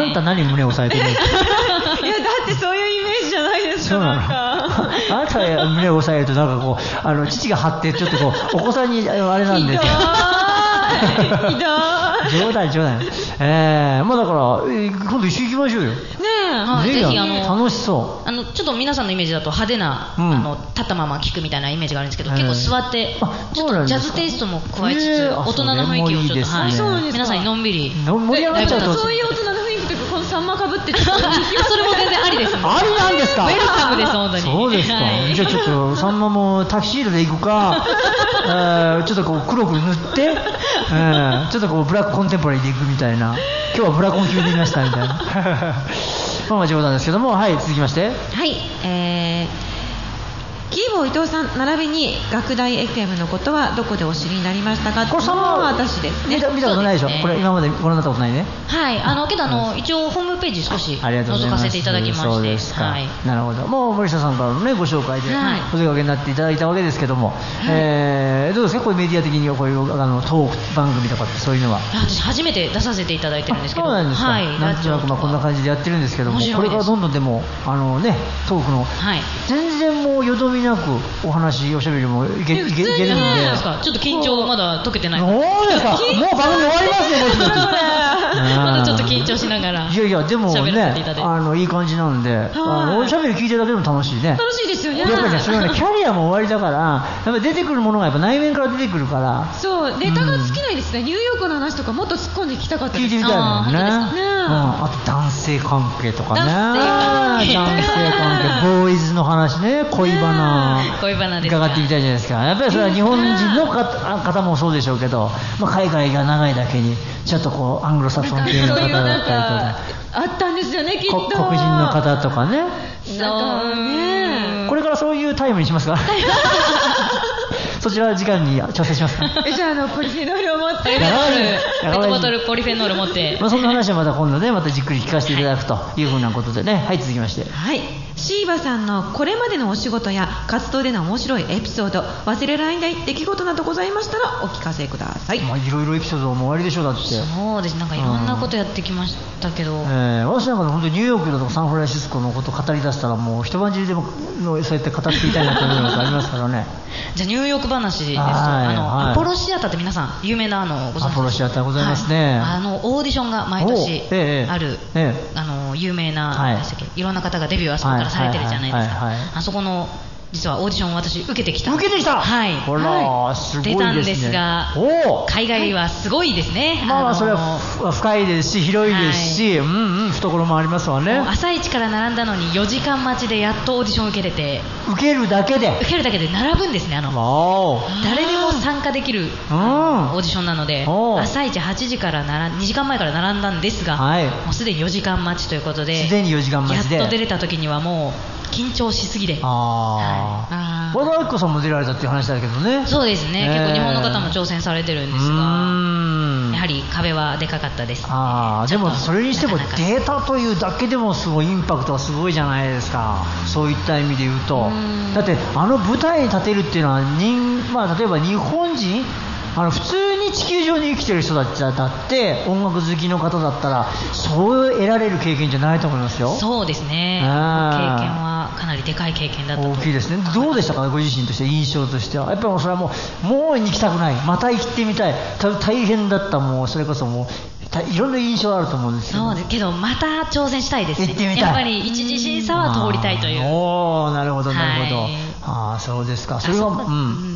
あんた何胸を押さえてるの？いやだってそういうイメージじゃないですか。 そうなの。あなたが胸を押さえるとなんかこうあの父が張ってちょっとこうお子さんにあれなんですよ。 ひどい。 冗談冗談。えー、まあだから、えー、今度一緒に行きましょうよ。ねえ、はい、ぜひあの楽しそう。 あのちょっと皆さんのイメージだと派手な、うん、あの立ったまま聴くみたいなイメージがあるんですけど、えー、結構座ってちょっとジャズテイストも加えつつ、えー、大人の雰囲気をちょっと、はい、皆さんにのんびり盛り上がっちゃうとそういう大人の雰囲気というかこのサンマかぶってそれも全然ありですね。 ありなんですか？ ウェルカムです本当に。 そうですか。はい、じゃあちょっとサンマもタキシードで行くか、えー、ちょっとこう黒く塗って、えー、ちょっとこうブラックコンテンポラリーで行くみたいな。今日はブラコン級でいましたみたいな。まあまあ冗談ですけども、はい、続きまして。 はい、えー、キーボー伊藤さん並びに学大 エフエム のことはどこでお知りになりましたか？ これさんは私ですね。 見た、見たことないでしょ、ね、これ今までご覧になったことないね。 はい、あのけどあの一応ホームページ少し覗かせていただきまして、 そうですか、はい、なるほど。もう森下さんからのねご紹介でお出かけになっていただいたわけですけども、はい、えー、どうですかこういうメディア的にこういうあのトーク番組とかってそういうのは。 私初めて出させていただいてるんですけど。 そうなんですか。はい、なんとなくまあこんな感じでやってるんですけども、これからどんどんでもあのねトークの、はい、全然もうよどみなくお話おしゃべりもいけいけいけるんで、 ちょっと緊張まだ解けてない。 そうですか。もう番組終わりますね。 まだちょっと緊張しながら。 いやいやでもね、あのいい感じなんで、あのおしゃべり聞いてるだけでも楽しいね。 楽しいですよね。 やっぱりねそれはねキャリアも終わりだから、やっぱり出てくるものがやっぱ内面から出てくるから。 そうネタが尽きないですね。ニューヨークの話とかもっと突っ込んで聞きたかったです。 聞いてみたいもんね。あと男性関係とかね。男性関係、ボーイズの話ね、恋バナ。 恋バナです。 伺ってみたいじゃないですか。やっぱりそれは日本人の方もそうでしょうけど、まあ、海外が長いだけにちょっとこうアングロサクソン系の方だったりとかあったんですよねきっと。 黒人の方とかね。 そうね。 これからそういうタイムにしますか？そちら時間に調整しますか？ じゃあ、あのポリフェノールを持ってペットボトルポリフェノール持って、 まあ、そんな話はまた今度ねまたじっくり聞かせていただくというふうなことでね。はい、はい、続きまして、 はい、シーバさんのこれまでのお仕事や活動での面白いエピソード、忘れられない出来事などございましたらお聞かせください。 まあ、いろいろエピソードも終わりでしょう。だってそうです。なんかいろんなことやってきましたけど、うん、 えー、私なんか本当にニューヨークだとかサンフランシスコのことを語り出したらもう一晩中でもそうやって語っていたいなと思うのがありますからね。 じゃあニューヨーク話ですと、あの、はい、アポロシアターって皆さん有名なあのご存知ですか？アポロシアターございますね。 はい、あのオーディションが毎年ある、ええええ、あの有名な、はい、いろんな方がデビューあそこからされてるじゃないですか。あそこの実はオーディションを私受けてきた。 受けてきた。 はい。 ほら、すごいですね。 出たんですが、 お海外はすごいですね。 まあまあそれは深いですし広いですし、うんうん懐もありますわね。 朝一から並んだのによじかん待ちでやっとオーディションを受けれて。 受けるだけで。 受けるだけで並ぶんですね。あの誰でも参加できるオーディションなので、朝一はちじから並んにじかんまえから並んだんですが、はい、もうすでによじかん待ちということで、 すでによじかん待ちでやっと出れた時にはもう緊張しすぎで。 ああ。和田アキ子さんも出られたっていう話だけどね。 そうですね。結構日本の方も挑戦されてるんですが、やはり壁はでかかったです、ね。ああ。でもそれにしてもデータというだけでもすごいインパクトがすごいじゃないですか。そういった意味で言うと、だってあの舞台に立てるっていうのは人、まあ例えば日本人。あの普通に地球上に生きてる人だって音楽好きの方だったらそう得られる経験じゃないと思いますよ。 そうですね。経験はかなりでかい経験だったと。 大きいですね。どうでしたか、ご自身として印象としては。やっぱりそれはもうもう行きたくない、また行ってみたい、大変だった、もうそれこそもういろんな印象あると思うんですけど。 そうですけどまた挑戦したいですね。 行ってみたい。 やっぱり一次審査は通りたいという。 おお、なるほどなるほど。はい、ああ、そうですか。それはあそこ、うん、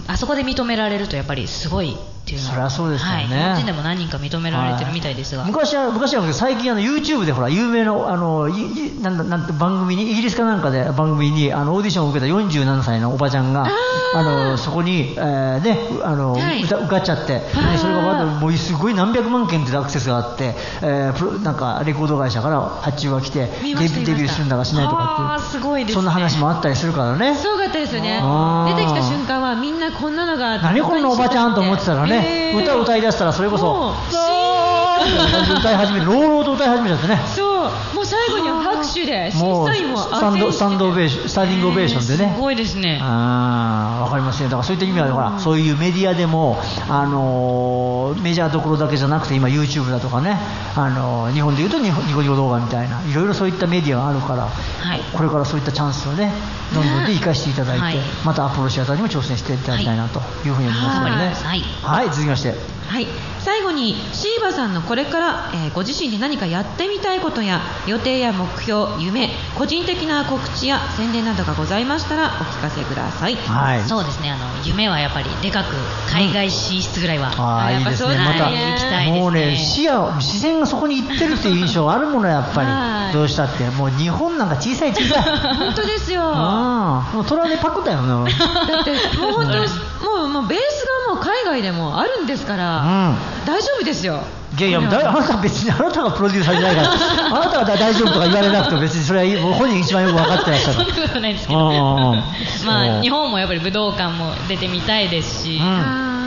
あそこで認められるとやっぱりすごいっていうのは。 それはそうですよね。はい、 日本人でも何人か認められてるみたいですが。 はい、昔は昔は最近あの YouTube でほら有名なあのいなんなんて番組にイギリスかなんかで番組にあのオーディションを受けたよんじゅうななさいのおばちゃんがあのそこに、えー、ねあの、はい、歌受かっちゃって、はい、それがまだもうすごい何百万件ってアクセスがあって、えー、プロなんかレコード会社から発注が来てデビューするんだかしないとかっていう、 すごいですね、 そんな話もあったりするからね。 すごかったですよね。出てきた瞬間はみんなこんなのが何こんなおばちゃんと思ってたらね、歌を歌い出したらそれこそ歌い始める、朗々と歌い始めちゃってね。 そう、もう最後には拍手で審査員もスタンドスタンドオベーション、スタンディングオベーションでね。 すごいですね。 ああ、わかりますね。だからそういった意味はほら、そういうメディアでもあのメジャーどころだけじゃなくて今 YouTube だとかね、あの日本でいうとニコニコ動画みたいないろいろそういったメディアがあるから、はい、これからそういったチャンスをねどんどんで生かしていただいて、はい、またアポロシアターにも挑戦していただきたいなというふうに思いますのでね。はい、はい、続きまして。 はい、最後にシーバさんのこれから、えー、ご自身で何かやってみたいことや予定や目標、夢、個人的な告知や宣伝などがございましたらお聞かせください。 はい、そうですね、あの夢はやっぱりでかく海外進出ぐらいは、うん、 ああいいですね。また行きたいですね。もうね、 視野視線がそこに行ってるっていう印象あるものやっぱりどうしたってもう日本なんか小さい小さい本当ですよ。 あもう虎でパクったよね。 だってもう本当もうもうベースがもう海外でもあるんですから、うん、大丈夫ですよ。 いやいや、あなた別にあなたがプロデューサーじゃないからあなたが大丈夫とか言われなくても別にそれは本人一番よく分かってらっしゃる。 そんなことないですけど、まあ日本もやっぱり武道館も出てみたいですし、うん、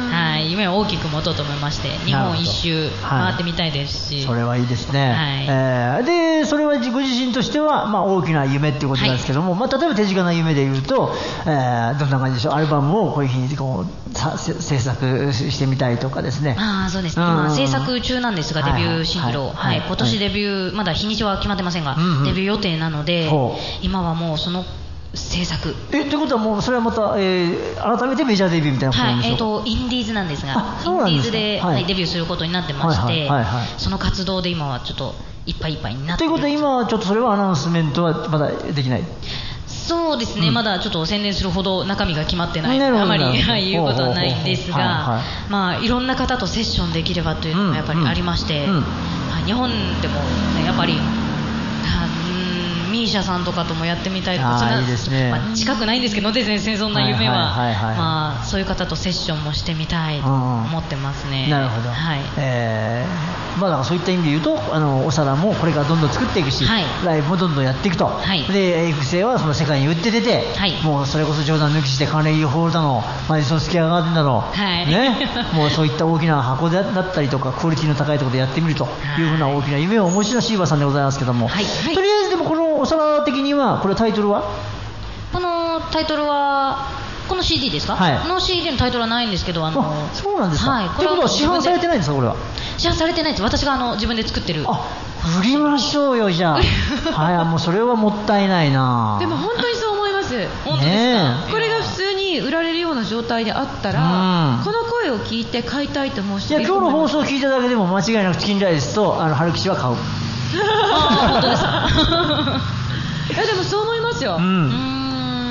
はい、夢を大きく持とうと思いまして日本一周回ってみたいですし、 はい、それはいいですね。はい、えー、でそれはご自身としては、まあ、大きな夢っていうことなんですけども、はい、まあ、例えば手近な夢でいうと、えー、どんな感じでしょう。アルバムをこういうふうにこうさ制作してみたいとかですね。 あそうですね、今制作中なんですがデビューシングルを、はいはいはい、今年デビュー、はい、まだ日にちは決まってませんが、うんうん、デビュー予定なので今はもうその制作。 えということはもうそれはまた、えー、改めてメジャーデビューみたいなことなんでしょうか。 はい、えーとインディーズなんですが、インディーズで、はいはい、デビューすることになってまして、はいはいはいはい、その活動で今はちょっといっぱいいっぱいになっている。 ということで今はちょっとそれはアナウンスメントはまだできない。 そうですね、うん、まだちょっと宣伝するほど中身が決まってないのであまり、はい、言うことはないんですが、はいはい、まあ、いろんな方とセッションできればというのがやっぱりありまして、うんうん、日本でも、ね、やっぱりミーシャさんとかともやってみたいとか、そんな、いいですね、まあ、近くないんですけど全然そんな夢は、まあ、そういう方とセッションもしてみたいと思ってますね。 うん、なるほど、はい、えーまあ、だからそういった意味で言うとあのお皿もこれからどんどん作っていくし、はい、ライブもどんどんやっていくと、はい、で育成はその世界に売って出て、はい、もうそれこそ冗談抜きしてカーネギーホールだのマディソンスクエアガーデンだの、はいね、もうそういった大きな箱だったりとかクオリティの高いところでやってみるというふうな大きな夢をお持ちのシーバさんでございますけども、はいはい、とりあえずでもこのお皿的にはこれタイトルはこのタイトルはこの シーディー ですか、はい、この シーディー のタイトルはないんですけど、あのあそうなんですか、はい、これはということは市販されてないんですか。これは市販されてないです。私があの自分で作ってる。 あ売りましょうよじゃあはい、もうそれはもったいないな。 でも本当にそう思います。 本当ですか。 これが普通に売られるような状態であったら、うん、この声を聞いて買いたいと思う人いや今日の放送を聞いただけでも間違いなくチキンライスとあの春吉は買う。 あ本当ですかいやでもそう思いますよ。うん、うーん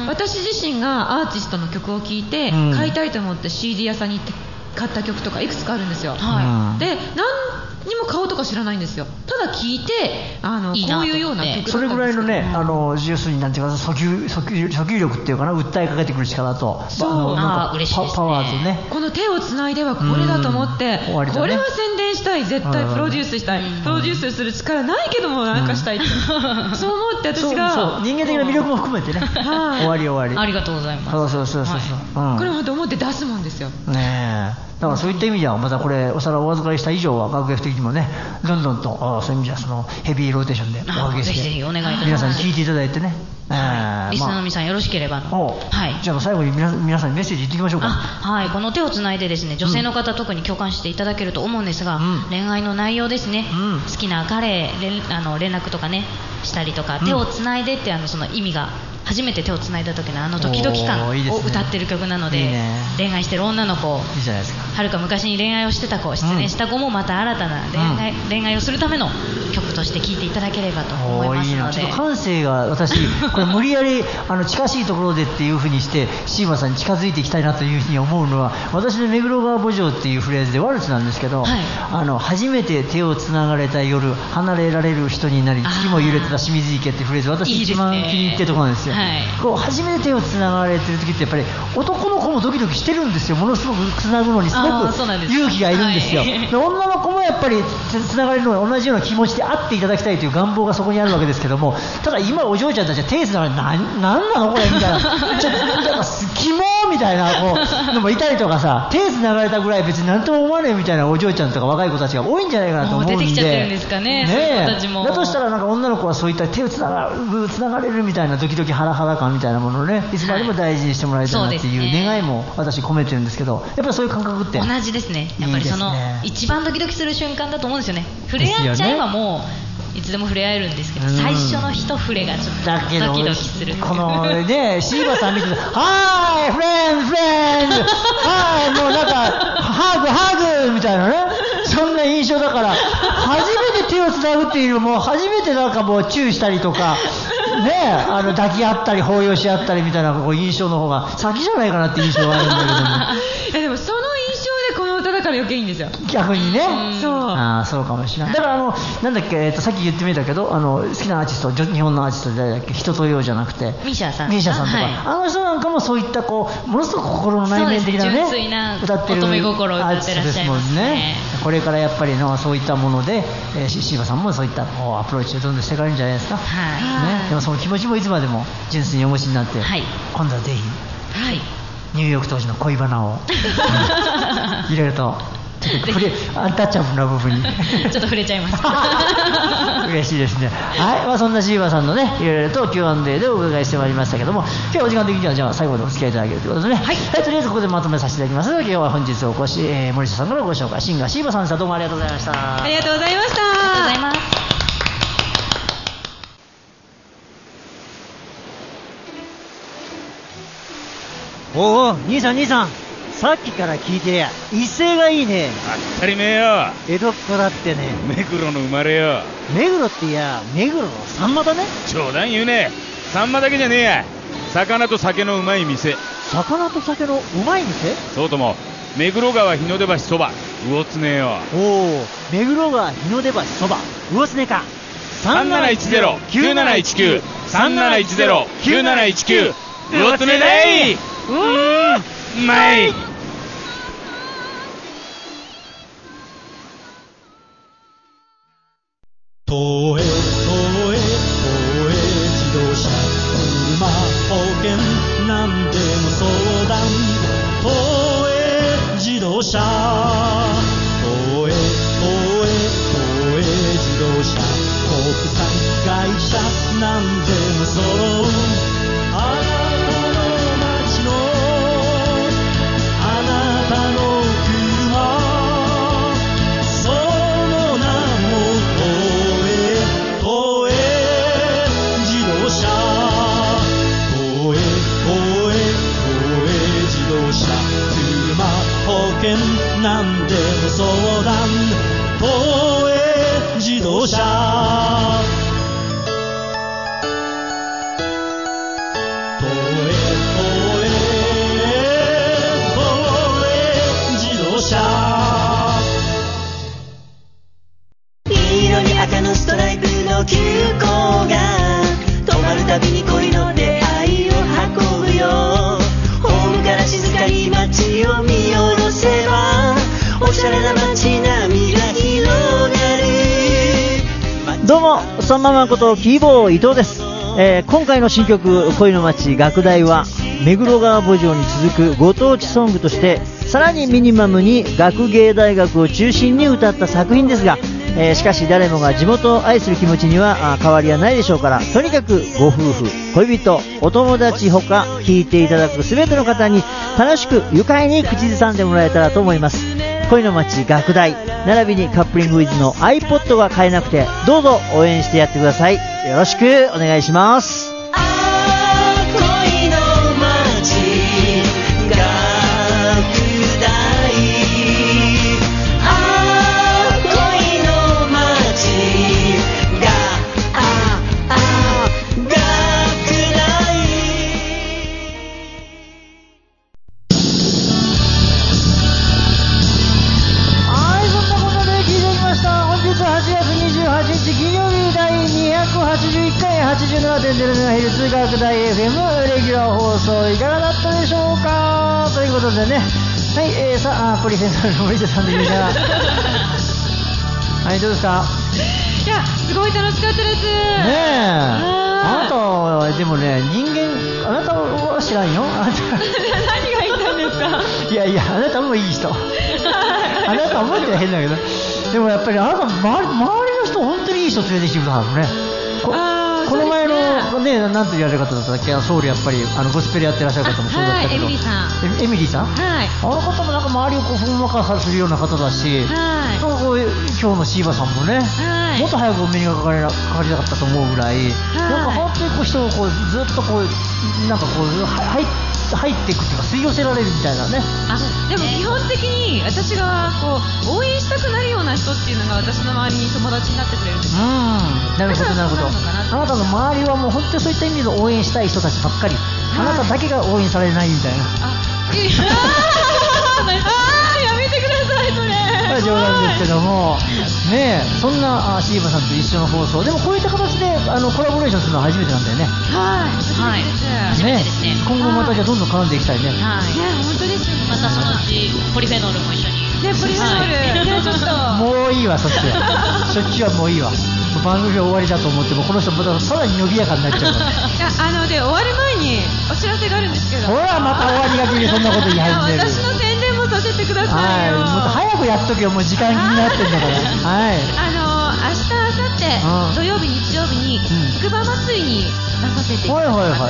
私自身がアーティストの曲を聴いて、うん、買いたいと思って シーディー 屋さんに行って買った曲とかいくつかあるんですよ、はい、で何にも買うとか知らないんですよ。ただ聴いてあのいいこういうような曲それぐらいのね、あの要するになんていうか訴求、訴求、訴求力っていうかな、訴えかけてくる力と、 そうあのなんかあ嬉しいですね、 パワーとね、 この手をつないではこれだと思って、 うんね、 これは宣伝したい、絶対プロデュースしたい、うん、プロデュースする力ないけどもなんかしたいって、うん、そう思って私がそうそう人間的な魅力も含めてね、はい、終わり終わり、 ありがとうございます。 そうそうそうそう、はい、うん、 これもと思って出すもんですよねえ。だからそういった意味ではまたこれお皿をお預かりした以上は学芸的にもねどんどんとそういう意味ではそのヘビーローテーションでおかけしてぜひぜひお願いいたします。 皆さんに聞いていただいてね、 はい、リスナーの皆さんよろしければの、 はい、じゃあ最後に皆、皆さんにメッセージ言っていきましょうか。 はい、この手をつないでですね女性の方、うん、特に共感していただけると思うんですが、うん、恋愛の内容ですね、うん、好きな彼連あの連絡とかねしたりとか、うん、手をつないでってあのその意味が初めて手をつないだ時のあのドキドキ感を歌ってる曲なので、いいね、恋愛してる女の子、 いいじゃないですか、 はるか昔に恋愛をしてた子、失恋した子もまた新たな恋愛、うん、恋愛をするための曲として聴いていただければと思いますので、 いいな、ちょっと感性が私これ無理やりあの近しいところでっていう風にしてシーマさんに近づいていきたいなというふうに思うのは、私の目黒川慕情っていうフレーズでワルツなんですけど、はい、あの初めて手をつながれた夜離れられる人になり月も揺れてた清水池っていうフレーズ、私一番気に入ってるところなんですよ。はい、こう初めて手をつながれてる時ってやっぱり男の子もドキドキしてるんですよ。ものすごくつなぐのにすごく勇気がいるんですよ。はい、で女の子もやっぱりつながれるのが同じような気持ちで会っていただきたいという願望がそこにあるわけですけども、ただ今お嬢ちゃんたちは手つながれて何なのこれみたいなちょっとなんかキモーみたいなこうのもいたりとかさ、手つながれたぐらい別に何とも思わねえみたいなお嬢ちゃんとか若い子たちが多いんじゃないかなと思うんで、 もう出てきちゃってるんですかね、そういう子たちも。 だとしたらなんか女の子はそういった手をつながるつながれるみたいなドキドキハラハラ感みたいなものをねいつまでも大事にしてもらいたいなっていう願いも私込めてるんですけど、やっぱりそういう感覚って同じですね。やっぱりその一番ドキドキする瞬間だと思うんですよね。触れ合っちゃえばもういつでも触れ合えるんですけど、最初の一触れがちょっとドキドキする。 このねシーバさん見てはーいフレンズフレンズはいもうなんかハグハグみたいなね、そんな印象だから、初めて手をつなぐっていうよりも初めてなんかもうチューしたりとかね、あの抱き合ったり抱擁し合ったりみたいなこう印象の方が先じゃないかなって印象があるんだけどもいやでもその印象でこの歌だから余計いいんですよ、 逆にね。 そう、 ああそうかもしれない。だからあのなんだっけ、えー、とさっき言ってみたけど、あの好きなアーティスト、日本のアーティストで誰だっけ、人とようじゃなくてミーシャさんミーシャさんとか、はい、あの人なんかもそういったこうものすごく心の内面的なね、 純粋な歌ってる乙女心を歌ってらっしゃいますね。 これからやっぱりのそういったもので、えー、シーバさんもそういったこうアプローチをどんどんしていかれるんじゃないですか、はいね、でもその気持ちもいつまでも純粋にお持ちになって、はい、今度はぜひ、はい、ニューヨーク当時の恋バナをいろいろとちょっと触れアンタッチャブルな部分にちょっと触れちゃいました嬉しいですね。はい、まあ、そんなシーバさんのねいろいろと キューアンドエー でお伺いしてまいりましたけども、今日はお時間的にはじゃあ最後までお付き合いいただけるということでね、はい、はい、とりあえずここでまとめさせていただきます。今日は本日お越し、えー、森下さんからご紹介、シンガーシーバさんでした。どうもありがとうございました。 ありがとうございました。 ありがとうございます。 おお兄さん兄さん、さっきから聞いてりゃ威勢がいいね。 当たり前よ。 江戸っ子だってね。 目黒の生まれよ。 目黒っていや目黒のサンマだね。 冗談言うね。サンマだけじゃねえや、魚と酒のうまい店。 魚と酒のうまい店。 そうとも目黒川日の出橋そば魚つねよ。 おお、目黒川日の出橋そば魚つねか。 さんなないちゼロ きゅうなないちきゅう さんなないちゼロ きゅうなないちきゅう魚つねだい。うーん、うまい。 東映東映東映自動車車保険なんでも相談、東映自動車東映東映東映自動車国産会社なんでも揃う、あなたの街のあなたの車、その名も東映東映自動車東映東映東映自動車車保険なんでも相談、東映自動車東映もそのままことキーボー伊藤です。えー、今回の新曲恋の街学大は目黒川慕情に続くご当地ソングとしてさらにミニマムに学芸大学を中心に歌った作品ですが、えー、しかし誰もが地元を愛する気持ちには変わりはないでしょうから、とにかくご夫婦、恋人、お友達ほか聴いていただく全ての方に楽しく愉快に口ずさんでもらえたらと思います。恋の街学大並びにカップリングウィズの iPod が買えなくてどうぞ応援してやってください。よろしくお願いします。はちじゅういっかい はちじゅうななてんゼロメガヘルツ 学大 エフエム レギュラー放送いかがだったでしょうかということでね、はい、えー、さあポリセンタルの森田さんでいいかなはい、どうですか。 いや、すごい楽しかったですね。 えあなたはでもね、人間、あなたは知らんよ。あなた何が言ったんですか。 いやいや、あなたもいい人あなた思っては変だけど、でもやっぱりあなた周り、周りの人本当にいい人連れてきてくださるのね。こ, この前のね、なんて言われる方だったっけ、ソウルやっぱりあのゴスペルやってらっしゃる方もそうだったけど、 はい、エミリーさん、 エミリーさん、 はい、 あの方もなんか周りをこうふんわかするような方だし、はい、こう今日のシーバさんもね、はい、もっと早くお目にかかりなかったと思うぐらい、はい、なんか本当にこう人をこうずっとこうなんかこう入って入っていくっていうか吸い寄せられるみたいなね。 あ、でも基本的に私がこう応援したくなるような人っていうのが私の周りに友達になってくれるんです。 うん、なるほどなるほど。あなたの周りはもう本当にそういった意味で応援したい人たちばっかり、はい、あなただけが応援されないみたいな。 あ、いやあやめてくださいそれ。 冗談ですけどもねえ、そんなシーバさんと一緒の放送でもこういった形であのコラボレーションするのは初めてなんだよね。 はい、 初めてですね。 今後またじゃあどんどん絡んでいきたいね。 はい、 ね、本当ですね。 またそのうちポリフェノールも一緒にね、ポリフェノール、はい、ちょっともういいわそっちはそっちはもういいわ。番組終わりだと思ってもこの人またさらに伸びやかになっちゃうからいや、あので終わる前にお知らせがあるんですけど、 ほらまた終わりがけにそんなこと言い始める。 私の宣伝もさせてくださいよ。 はい、もっと早くやっとけよ、もう時間気になってんだからはい、 あの明日明後日土曜日日曜日につくば祭りに出させていただきます。はいはいはいはい。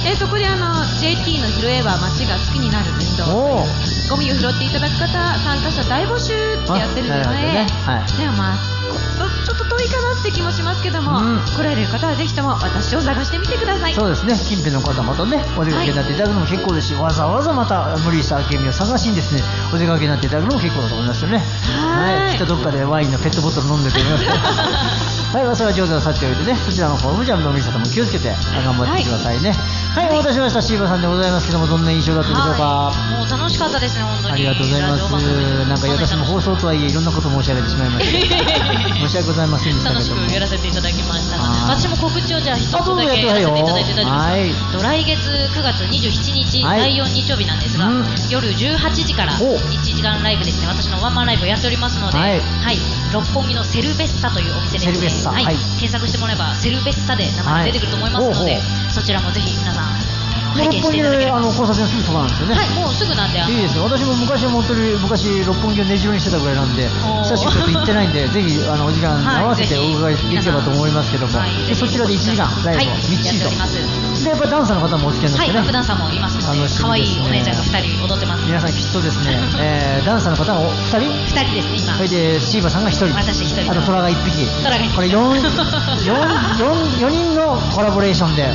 でそこであの ジェーティー の拾えば街が好きになる運動、ゴミを拾っていただく方参加者大募集ってやってるので、ね、はい、ではまあちょっと遠いかなって気もしますけども、うん、来られる方はぜひとも私を探してみてください。 そうですね、近辺の方またねお出かけになっていただくのも結構ですし、はい、わざわざまた無理した明美を探しにですねお出かけになっていただくのも結構だと思いますよね。はい、きっとどっかでワインのペットボトル飲んでると思いますはい、それは上手なさっておいてね、そちらの方もじゃあ無理したとも気をつけて頑張ってくださいね。はい、はい、お待たせしました、シーバさんでございますけども、どんな印象だったでしょうか。 はい、もう楽しかったですね、本当に。 ありがとうございます。なんか私も放送とはいえいろんなこと申し上げてしまいまして申し訳ございませんでしたけども、 楽しくやらせていただきました。私も告知をじゃあ一つだけやらせていただいて大丈夫ですか。はい、来月くがつにじゅうしちにち、はい、だいよん日曜日なんですが、うん、夜じゅうはちじからいちじかんライブですね、私のワンマンライブをやっておりますので、はい、はい、六本木のセルベッサというお店でですね、はい、検索してもらえばセルベッサで名前が出てくると思いますので、はい、そちらもぜひ皆さん拝見していただければ。 あの交差点のすぐそばなんですよね。 はい、もうすぐなんで。 いいですよ。私も昔は本当に昔六本木を根城にしてたぐらいなんで、久しくちょっと行ってないんでぜひあのお時間合わせてお伺いできればと思いますけども、はい、でそちらでいちじかんライブをみっちりと、はい、でやっぱりダンサーの方もお付き合いになってね、 はい、バックダンサーもいますので、可愛いお姉ちゃんがふたり踊ってます。 皆さんきっとですね、えー、ダンサーの方がふたりふたりですね今。 それでシーバさんがひとり、 私ひとり、 あと虎がいっぴき、 虎がいっぴき、 これ よん, よんにんのコラボレーションで、はい、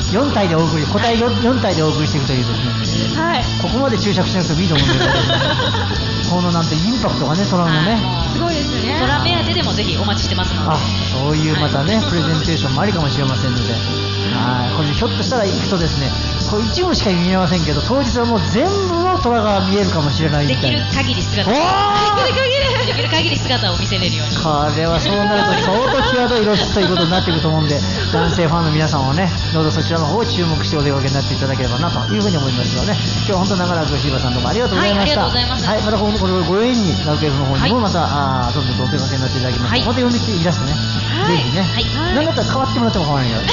よん体でお送り、個体 4, よん体でお送りしていくというですね、はい、ここまで注釈しなくてもいいと思うんですけどこのなんてインパクトがね、トラのね、 すごいですよね。 トラ目当てでもぜひお待ちしてますので、 あ、そういうまたね、はい、プレゼンテーションもありかもしれませんので、はい、これひょっとしたら行くとですね、これ一部しか見えませんけど、当日はもう全部の虎が見えるかもしれないみたいな。 できる限り姿、できる限り姿を見せれるように。 これはそうなると相当際どい露出ということになってくると思うんで、男性ファンの皆さんはね、どうぞそちらの方を注目してお出かけになっていただければなというふうに思いますので、ね、今日は本当長らくシーバさんどうもありがとうございました。 はい、ありがとうございます。 はい、またこのこれご縁にラウケーフの方にもまた、はい、 あどんどんお手掛けになっていただきます。はい、また読み切りいらしてね、はい、ぜひね、はい、何だったら変わってもらっても構わないよ。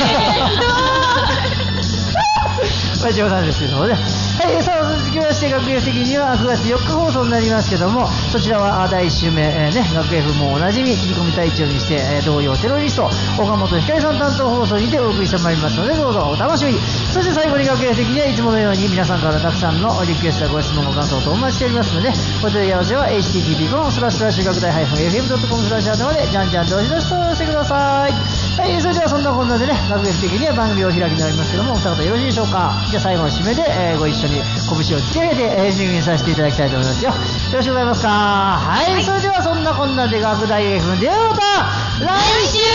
まあ冗談ですけどもね。はい、さあ続きまして学園的にはくがつよっか放送になりますけども、そちらはだいいっ週目、えー、ね、学園もおなじみ切り込み隊長にして、えー、同様テロリスト岡本ひかりさん担当放送にてお送りしてまいりますので、どうぞお楽しみに。そして最後に学園的にはいつものように皆さんからたくさんのリクエストやご質問ご感想とお待ちしておりますので、お問い合わせは エイチティーティーピー コロンスラッシュスラッシュ学大 -エフエム ドットコム スラッシュアドまでじゃんじゃんどしどしとしてください。はい、それではそんなこんなでね、学園的には番組を開きになりますけども、お二方よろしいでしょうか。じゃあ最後の締めで、えー、ご一緒に拳を突き上げてエンディングにさせていただきたいと思いますよ。よろしくございますか。はい、はい、それではそんなこんなで学大 エフエム ではまた来週、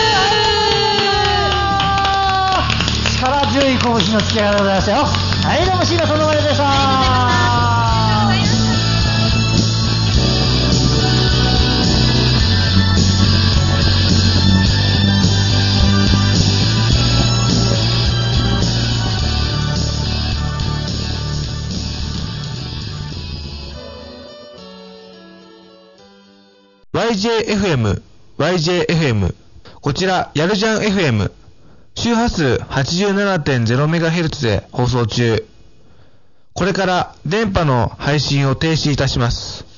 力強い拳の突き上げでございましたよ。はい、どうもシーラそのまででした。 ワイジェーエフエム、ワイジェーエフエム。こちら、やるじゃん エフエム。周波数 はちじゅうななてんゼロメガヘルツ で放送中。これから電波の配信を停止いたします。